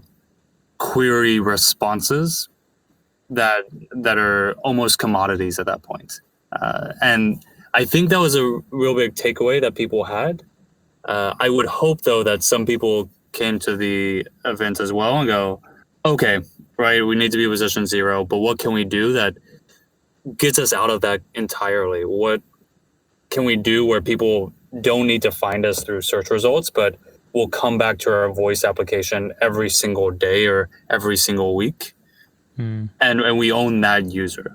query responses that that are almost commodities at that point. Uh, and I think that was a real big takeaway that people had. Uh, I would hope, though, that some people came to the event as well and go, okay, right, we need to be position zero, but what can we do that gets us out of that entirely? What can we do where people don't need to find us through search results, but will come back to our voice application every single day or every single week? Mm. And and we own that user.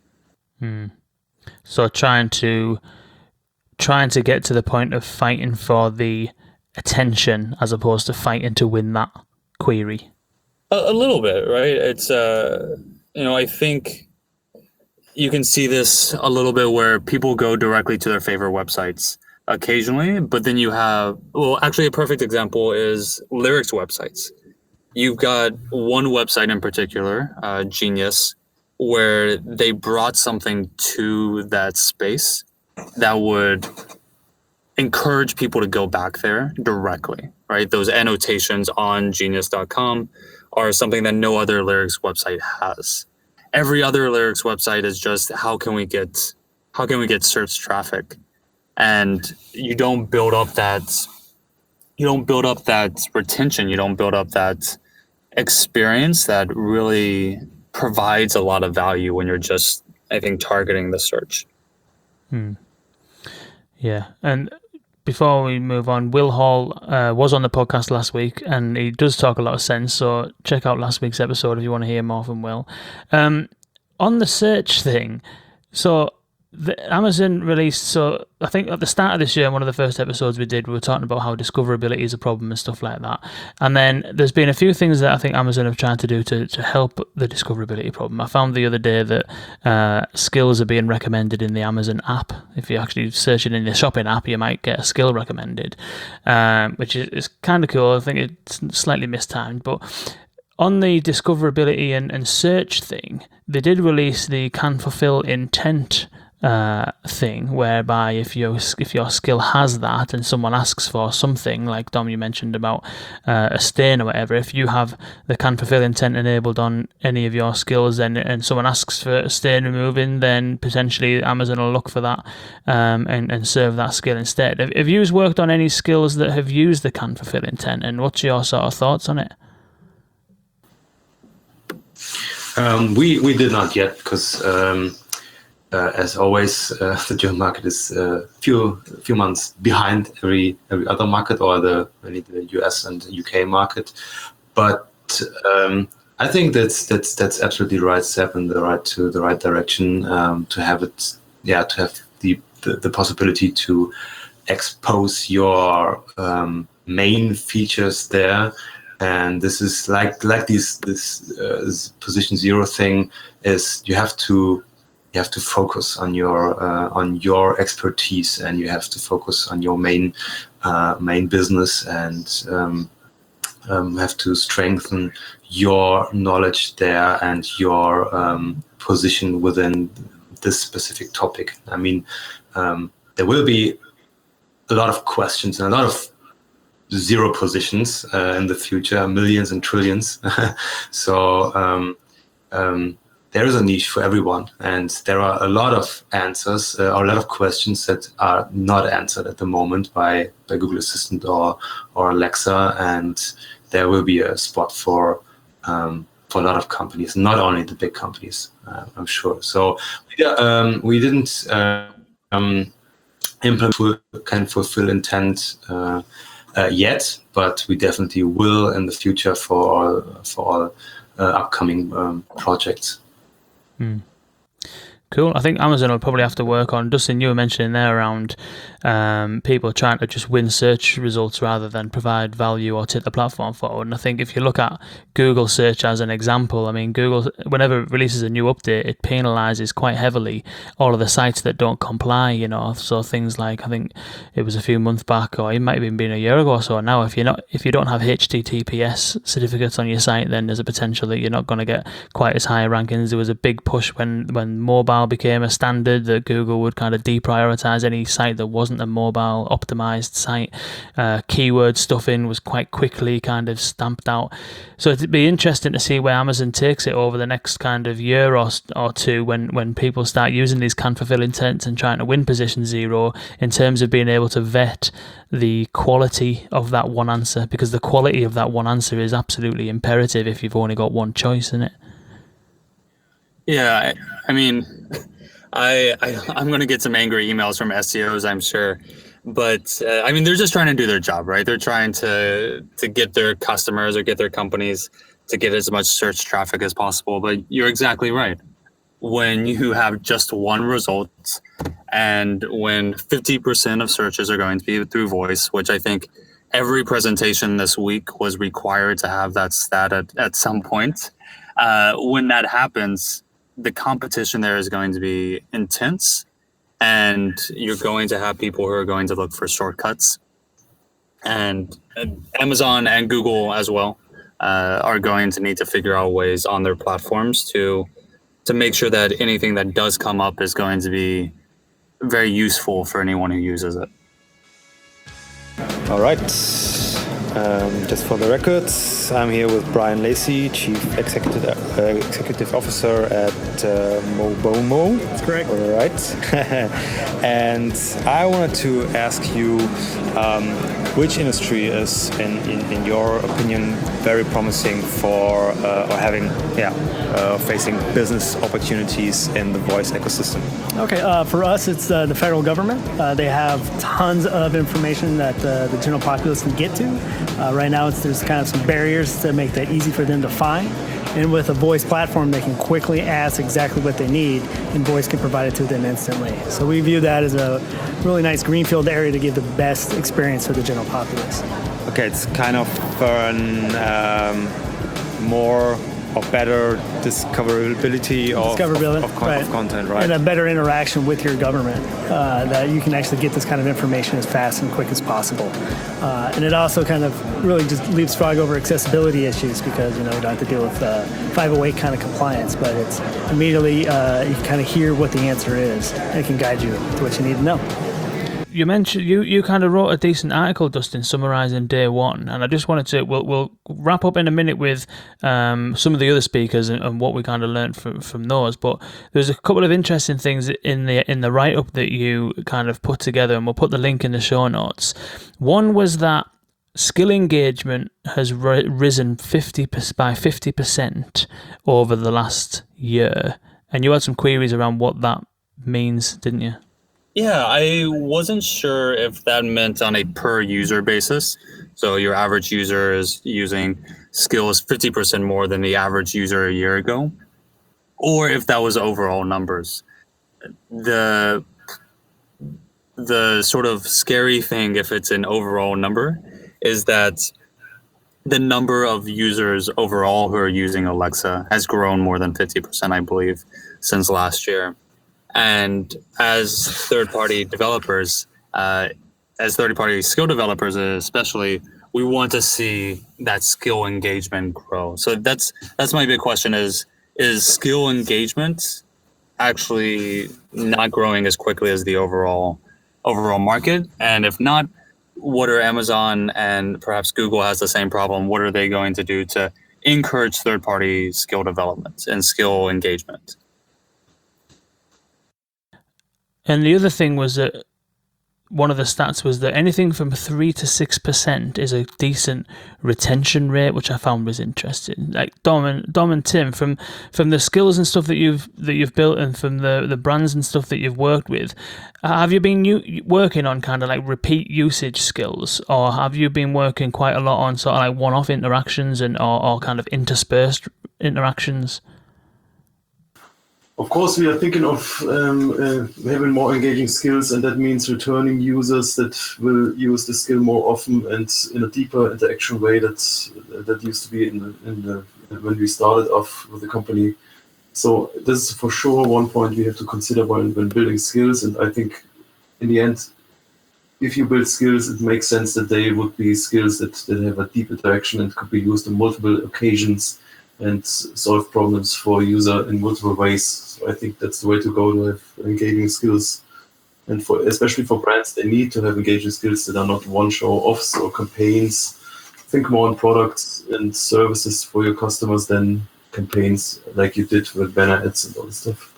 Mm. So trying to trying to get to the point of fighting for the attention as opposed to fighting to win that query. A, a little bit, right? It's uh, you know, I think you can see this a little bit where people go directly to their favorite websites occasionally, but then you have, well, actually a perfect example is lyrics websites. You've got one website in particular, uh, Genius, where they brought something to that space that would encourage people to go back there directly, right? Those annotations on genius dot com are something that no other lyrics website has. Every other lyrics website is just how can we get how can we get search traffic? And you don't build up that you don't build up that retention, you don't build up that experience that really provides a lot of value when you're just, I think, targeting the search. Hmm. Yeah. And before we move on, Will Hall uh, was on the podcast last week, and he does talk a lot of sense, so check out last week's episode if you want to hear more from Will. Um, on the search thing, So the Amazon released, so I think at the start of this year, one of the first episodes we did, we were talking about how discoverability is a problem and stuff like that. And then there's been a few things that I think Amazon have tried to do to, to help the discoverability problem. I found the other day that uh, skills are being recommended in the Amazon app. If you actually search it in the shopping app, you might get a skill recommended, um, which is, is kind of cool. I think it's slightly mistimed, but on the discoverability and, and search thing, they did release the can fulfill intent uh, thing, whereby if your if your skill has that and someone asks for something, like Dom, you mentioned about uh, a stain or whatever, if you have the can fulfill intent enabled on any of your skills, then and someone asks for a stain removing, then potentially Amazon will look for that um, and, and serve that skill instead. Have, have you worked on any skills that have used the can fulfill intent, and what's your sort of thoughts on it? Um, we we did not yet because, um, uh, as always, uh, the German market is a uh, few few months behind every every other market, or the really the U S and U K market. But um, I think that's that's that's absolutely the right step in the right to the right direction, um, to have it, yeah, to have the the, the possibility to expose your um, main features there. And this is like like this this, uh, this position zero thing is you have to you have to focus on your uh, on your expertise, and you have to focus on your main uh, main business, and um, um, have to strengthen your knowledge there and your um, position within this specific topic. I mean, um, there will be a lot of questions and a lot of zero positions uh, in the future, millions and trillions. so um, um, there is a niche for everyone, and there are a lot of answers uh, or a lot of questions that are not answered at the moment by, by Google Assistant or or Alexa, and there will be a spot for um, for a lot of companies, not only the big companies, uh, I'm sure. So we, um, we didn't uh, um, implement full, can fulfill intent uh, Uh, yet, but we definitely will in the future for all, for all uh, upcoming um, projects. Mm. Cool. I think Amazon will probably have to work on, Dustin, you were mentioning there around um, people trying to just win search results rather than provide value or take the platform forward. And I think if you look at Google search as an example, I mean, Google, whenever it releases a new update, it penalizes quite heavily all of the sites that don't comply, you know. So things like, I think it was a few months back, or it might have even been a year ago or so now, if you're not, if you don't have H T T P S certificates on your site, then there's a potential that you're not going to get quite as high rankings. There was a big push when, when mobile became a standard, that Google would kind of deprioritize any site that wasn't a mobile optimized site. Uh, keyword stuffing was quite quickly kind of stamped out. So it'd be interesting to see where Amazon takes it over the next kind of year or, or two when, when people start using these can fulfill intents and trying to win position zero, in terms of being able to vet the quality of that one answer, because the quality of that one answer is absolutely imperative if you've only got one choice in it. Yeah, I, I mean, I, I I'm going to get some angry emails from S E Os, I'm sure, but uh, I mean, they're just trying to do their job, right? They're trying to to get their customers or get their companies to get as much search traffic as possible. But you're exactly right. When you have just one result, and when fifty percent of searches are going to be through voice, which I think every presentation this week was required to have that stat at, at some point, uh, when that happens, the competition there is going to be intense, and you're going to have people who are going to look for shortcuts. And, and Amazon and Google as well uh, are going to need to figure out ways on their platforms to to make sure that anything that does come up is going to be very useful for anyone who uses it. All right. Um, just for the record, I'm here with Brian Lacey, Chief Executive uh, Executive Officer at uh, Mobomo. That's correct. All right. And I wanted to ask you, um, which industry is, in, in, in your opinion, very promising for uh, or having, yeah, uh, facing business opportunities in the voice ecosystem? Okay, uh, for us, it's uh, the federal government. Uh, they have tons of information that uh, the general populace can get to. Uh, right now, it's, there's kind of some barriers to make that easy for them to find. And with a voice platform, they can quickly ask exactly what they need, and voice can provide it to them instantly. So we view that as a really nice greenfield area to give the best experience for the general populace. Okay, it's kind of an um, more or better discoverability of, discoverability, of, of, con- right. of content, right? And a better interaction with your government, uh, that you can actually get this kind of information as fast and quick as possible. Uh, and it also kind of really just leapfrog over accessibility issues because, you know, you don't have to deal with uh, five oh eight kind of compliance, but it's immediately, uh, you kind of hear what the answer is, and it can guide you to what you need to know. You mentioned you, you kind of wrote a decent article, Dustin, summarising day one, and I just wanted to we'll we'll wrap up in a minute with um, some of the other speakers and, and what we kind of learned from from those. But there's a couple of interesting things in the in the write up that you kind of put together, and we'll put the link in the show notes. One was that skill engagement has ri- risen fifty by fifty percent over the last year, and you had some queries around what that means, didn't you? Yeah, I wasn't sure if that meant on a per user basis. So your average user is using skills fifty percent more than the average user a year ago, or if that was overall numbers. The the sort of scary thing, if it's an overall number, is that the number of users overall who are using Alexa has grown more than fifty percent, I believe, since last year. And as third-party developers, uh, as third-party skill developers especially, we want to see that skill engagement grow. So that's that's my big question: is is skill engagement actually not growing as quickly as the overall overall market? And if not, what are Amazon and perhaps Google has the same problem? What are they going to do to encourage third-party skill development and skill engagement? And the other thing was that one of the stats was that anything from three to six percent is a decent retention rate, which I found was interesting. Like Dom and Dom and Tim, from from the skills and stuff that you've that you've built, and from the, the brands and stuff that you've worked with, have you been u- working on kind of like repeat usage skills, or have you been working quite a lot on sort of like one-off interactions and or, or kind of interspersed interactions? Of course, we are thinking of um, uh, having more engaging skills, and that means returning users that will use the skill more often and in a deeper interaction way that that used to be in the, in the when we started off with the company. So this is for sure one point we have to consider when, when building skills. And I think in the end, if you build skills, it makes sense that they would be skills that, that have a deep interaction and could be used on multiple occasions and solve problems for a user in multiple ways. So I think that's the way to go, to have engaging skills. And for especially for brands, they need to have engaging skills that are not one show-offs or campaigns. Think more on products and services for your customers than campaigns like you did with banner ads and all this stuff.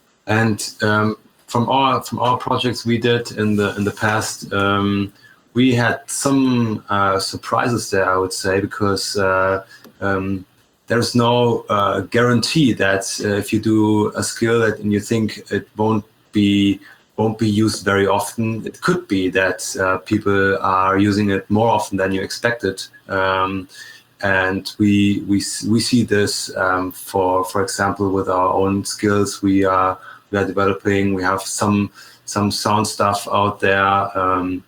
And um, from our from our projects we did in the in the past, um, we had some uh, surprises there, I would say, because uh, um, there's no uh, guarantee that uh, if you do a skill that and you think it won't be won't be used very often, it could be that uh, people are using it more often than you expected. Um, and we we we see this um, for for example with our own skills we are we are developing. We have some some sound stuff out there, um,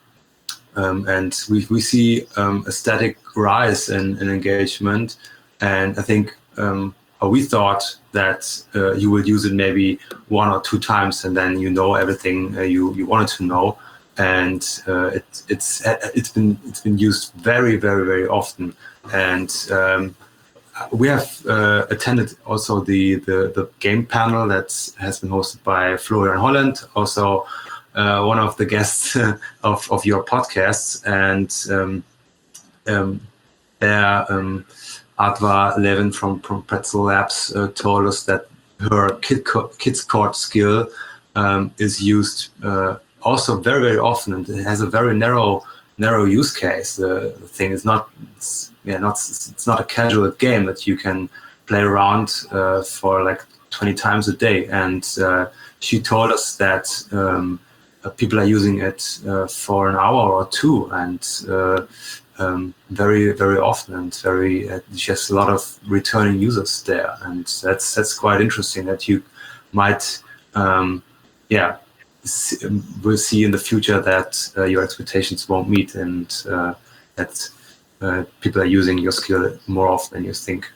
um, and we we see um, a static rise in, in engagement. And I think um, we thought that uh, you will use it maybe one or two times, and then you know everything uh, you, you wanted to know. And uh, it, it's it's been it's been used very very very often. And um, we have uh, attended also the, the the game panel that has been hosted by Florian Holland, also uh, one of the guests of of your podcasts, and um, um, there. Um, Adva Levin from, from Pretzel Labs uh, told us that her kid co- kids court skill um, is used uh, also very, very often, and it has a very narrow narrow use case. Uh, the thing is not, it's, yeah, not it's not a casual game that you can play around uh, for like twenty times a day. And uh, she told us that um, uh, people are using it uh, for an hour or two, and uh, um, very very often, and very uh, just a lot of returning users there, and that's that's quite interesting that you might um, yeah see, we'll see in the future that uh, your expectations won't meet, and uh, that uh, people are using your skill more often than you think.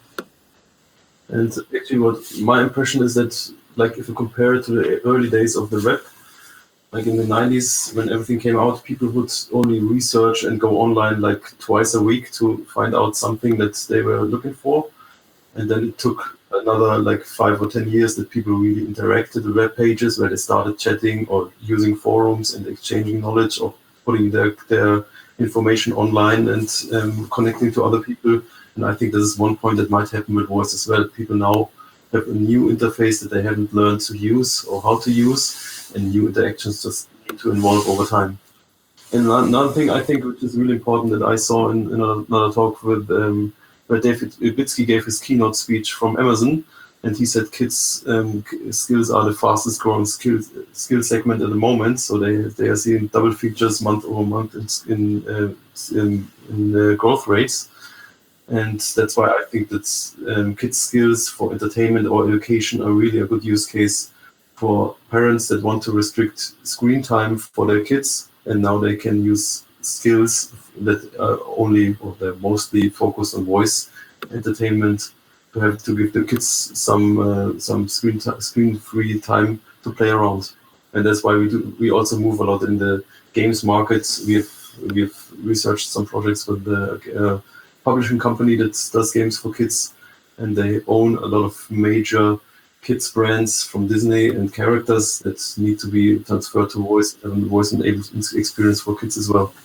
And actually, what my impression is that, like, if you compare it to the early days of the web, like in the nineties, when everything came out, people would only research and go online like twice a week to find out something that they were looking for. And then it took another like five or ten years that people really interacted with web pages, where they started chatting or using forums and exchanging knowledge or putting their, their information online and um, connecting to other people. And I think this is one point that might happen with voice as well. People now have a new interface that they haven't learned to use or how to use, and new interactions just need to evolve over time. And another thing I think which is really important that I saw in, in another talk with um, where David Ubitsky gave his keynote speech from Amazon, and he said kids um, skills are the fastest growing skill skill segment at the moment. So they they are seeing double features month over month in in, uh, in, in uh, growth rates. And that's why I think that um, kids' skills for entertainment or education are really a good use case for parents that want to restrict screen time for their kids. And now they can use skills that are only or they're mostly focused on voice entertainment to have to give the kids some uh, some screen t- screen free time to play around. And that's why we do. We also move a lot in the games markets. We have we have researched some projects with the Uh, publishing company that does games for kids, and they own a lot of major kids brands from Disney and characters that need to be transferred to voice and voice enabled experience for kids as well.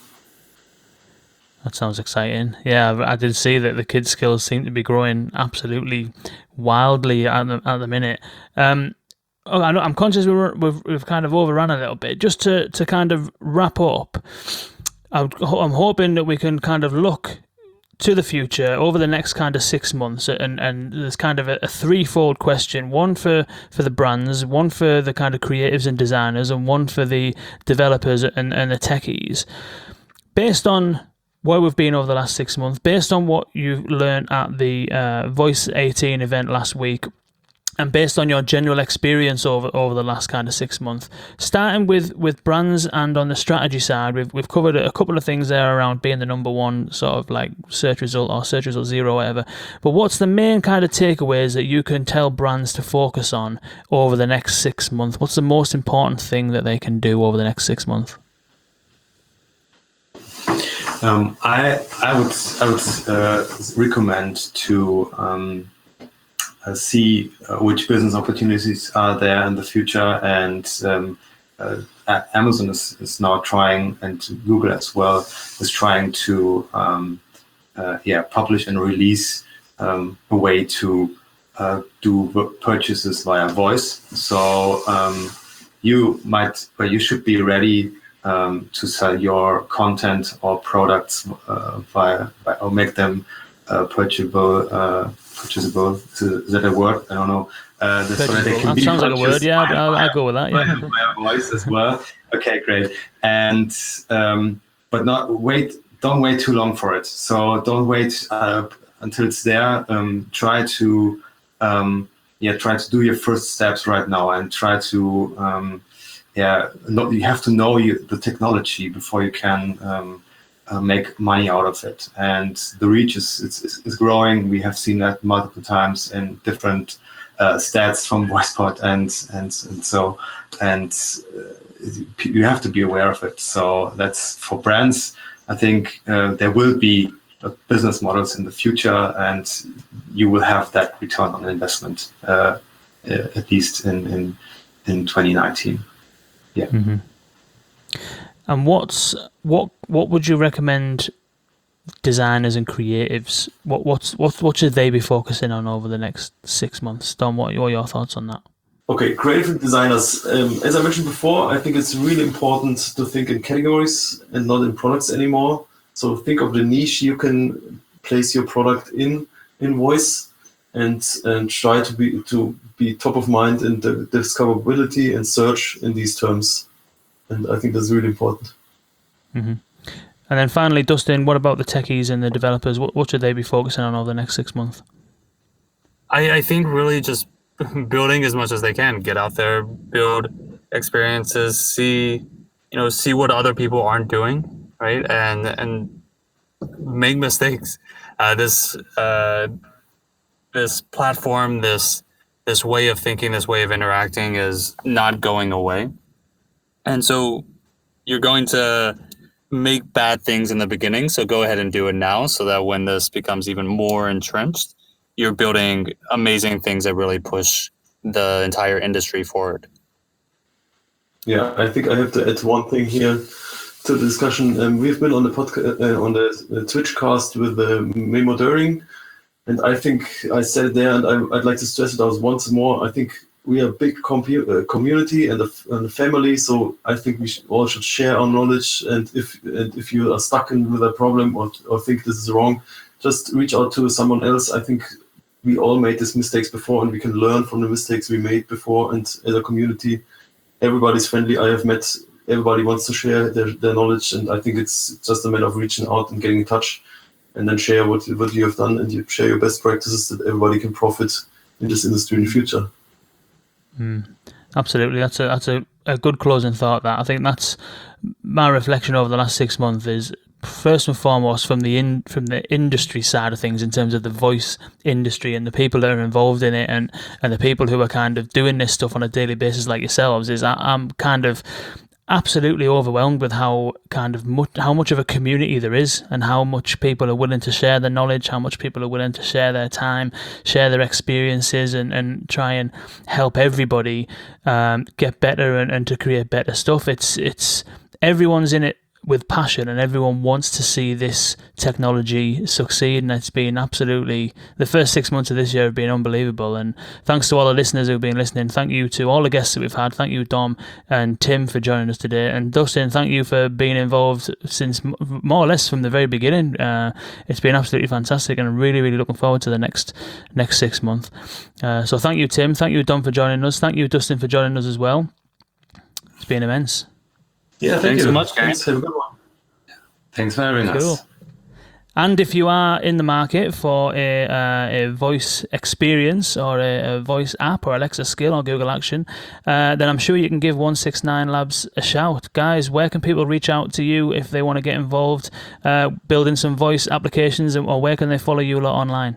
That sounds exciting. Yeah, I did see that the kids' skills seem to be growing absolutely wildly at the, at the minute. Um, oh, I know, I'm conscious we're, we've we've kind of overrun a little bit. Just to to kind of wrap up, I'm, I'm hoping that we can kind of look to the future over the next kind of six months, and and there's kind of a, a threefold question: one for for the brands, one for the kind of creatives and designers, and one for the developers and and the techies. Based on where we've been over the last six months, based on what you've learned at the uh, Voice eighteen event last week, and based on your general experience over, over the last kind of six months, starting with, with brands and on the strategy side, we've we've covered a couple of things there around being the number one sort of like search result or search result zero, or whatever. But what's the main kind of takeaways that you can tell brands to focus on over the next six months? What's the most important thing that they can do over the next six months? Um, I I would I would uh, recommend to. Um, Uh, see uh, which business opportunities are there in the future, and um, uh, Amazon is, is now trying, and Google as well is trying to um, uh, yeah publish and release um, a way to uh, do purchases via voice. So um, you might, but you should be ready um, to sell your content or products uh, via, via or make them uh, purchasable. Uh, Purchasable, is that a word? I don't know. Uh, so that, they can that be sounds like a word, yeah. I'll, I'll go with that, yeah. My voice as well. Okay, great. And um, but not wait. Don't wait too long for it. So don't wait uh, until it's there. Um, try to um, yeah, try to do your first steps right now, and try to um, yeah. Not, you have to know you, the technology before you can. Um, Uh, make money out of it, and the reach is, is is growing. We have seen that multiple times in different uh, stats from VoicePod, and and and so and uh, you have to be aware of it. So that's for brands. I think uh, there will be uh, business models in the future, and you will have that return on investment uh, uh, at least in in in twenty nineteen. Yeah. Mm-hmm. And what's what what would you recommend designers and creatives? What what's what what should they be focusing on over the next six months? Don, what are your thoughts on that? Okay, creative designers. Um, as I mentioned before, I think it's really important to think in categories and not in products anymore. So think of the niche you can place your product in in voice, and and try to be to be top of mind in the discoverability and search in these terms. And I think that's really important. Mm-hmm. And then finally, Dustin, what about the techies and the developers? What, what should they be focusing on over the next six months? I, I think really just building as much as they can. Get out there, build experiences, see, you know, see what other people aren't doing, right? And and make mistakes. Uh, this uh, this platform, this this way of thinking, this way of interacting is not going away. And so you're going to make bad things in the beginning. So go ahead and do it now so that when this becomes even more entrenched, you're building amazing things that really push the entire industry forward. Yeah, I think I have to add one thing here to the discussion. Um, we've been on the podcast, uh, on the uh, Twitch cast with uh, Memo Döring, and I think I said it there, and I, I'd like to stress it out once more. I think we are a big compu- uh, community and a, and a family, so I think we should, all should share our knowledge. And if and if you are stuck in with a problem or or think this is wrong, just reach out to someone else. I think we all made these mistakes before, and we can learn from the mistakes we made before. And as a community, everybody's friendly. I have met, everybody wants to share their, their knowledge, and I think it's just a matter of reaching out and getting in touch, and then share what, what you have done, and you share your best practices that everybody can profit in this industry in the future. Mm, absolutely. That's a that's a, a good closing thought. That I think that's my reflection over the last six months is first and foremost from the in from the industry side of things, in terms of the voice industry and the people that are involved in it, and and the people who are kind of doing this stuff on a daily basis like yourselves. Is I, I'm kind of absolutely overwhelmed with how kind of much how much of a community there is, and how much people are willing to share their knowledge, how much people are willing to share their time, share their experiences, and, and try and help everybody um, get better and, and to create better stuff. It's it's everyone's in it with passion, and everyone wants to see this technology succeed, and it's been absolutely, the first six months of this year have been unbelievable. And thanks to all the listeners who've been listening. Thank you to all the guests that we've had. Thank you, Dom and Tim, for joining us today, and Dustin, thank you for being involved since more or less from the very beginning. Uh, it's been absolutely fantastic, and I'm really really looking forward to the next next six months. Uh, so thank you, Tim, thank you, Dom, for joining us. Thank you, Dustin, for joining us as well. It's been immense. Yeah, thank Thanks you so much, guys. Thanks, have a good one. Thanks for having Cool. us. And if you are in the market for a, uh, a voice experience, or a, a voice app, or Alexa skill, or Google Action, uh, then I'm sure you can give one six nine Labs a shout. Guys, where can people reach out to you if they want to get involved uh, building some voice applications, or where can they follow you lot online?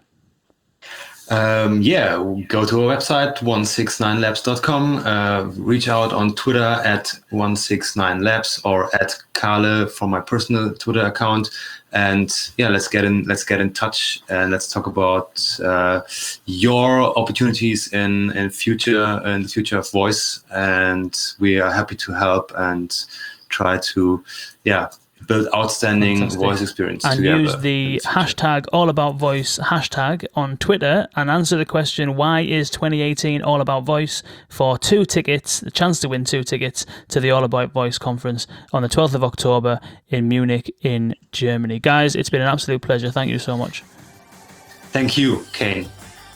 Um, yeah, go to our website, one six nine labs dot com. Uh, reach out on Twitter at one six nine labs, or at Carle from my personal Twitter account. And yeah, let's get in. Let's get in touch, and let's talk about uh, your opportunities in in future in the future of voice. And we are happy to help and try to, yeah, build outstanding Fantastic. voice experience and together. Use the hashtag all about voice hashtag on Twitter and answer the question, why is twenty eighteen all about voice, for two tickets, the chance to win two tickets to the All About Voice conference on the twelfth of October in Munich in Germany. Guys, it's been an absolute pleasure. Thank you so much. Thank you, Kane.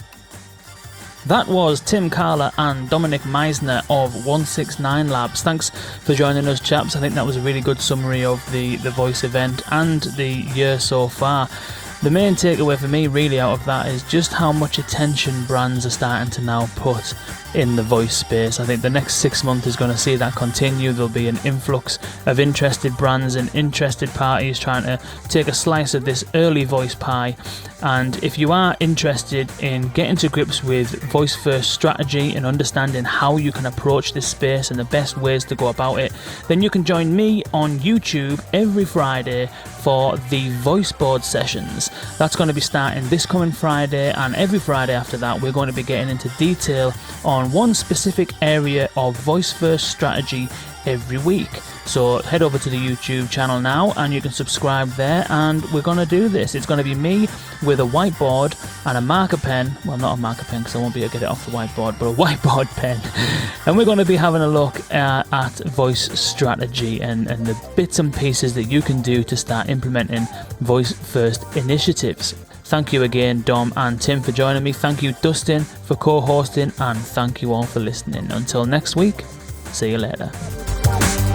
That was Tim Carle and Dominic Meisner of one six nine Labs. Thanks for joining us, chaps. I think that was a really good summary of the, the voice event and the year so far. The main takeaway for me really out of that is just how much attention brands are starting to now put in the voice space. I think the next six months is going to see that continue. There'll be an influx of interested brands and interested parties trying to take a slice of this early voice pie. And if you are interested in getting to grips with voice first strategy and understanding how you can approach this space and the best ways to go about it, then you can join me on YouTube every Friday for the voice board sessions. That's going to be starting this coming Friday, and every Friday after that we're going to be getting into detail on one specific area of voice first strategy every week. So head over to the YouTube channel now and you can subscribe there, and we're going to do this. It's going to be me with a whiteboard and a marker pen. Well, not a marker pen because I won't be able to get it off the whiteboard, but a whiteboard pen. And we're going to be having a look uh, at voice strategy and, and the bits and pieces that you can do to start implementing voice first initiatives. Thank you again, Dom and Tim, for joining me. Thank you, Dustin, for co-hosting, and thank you all for listening. Until next week, see you later.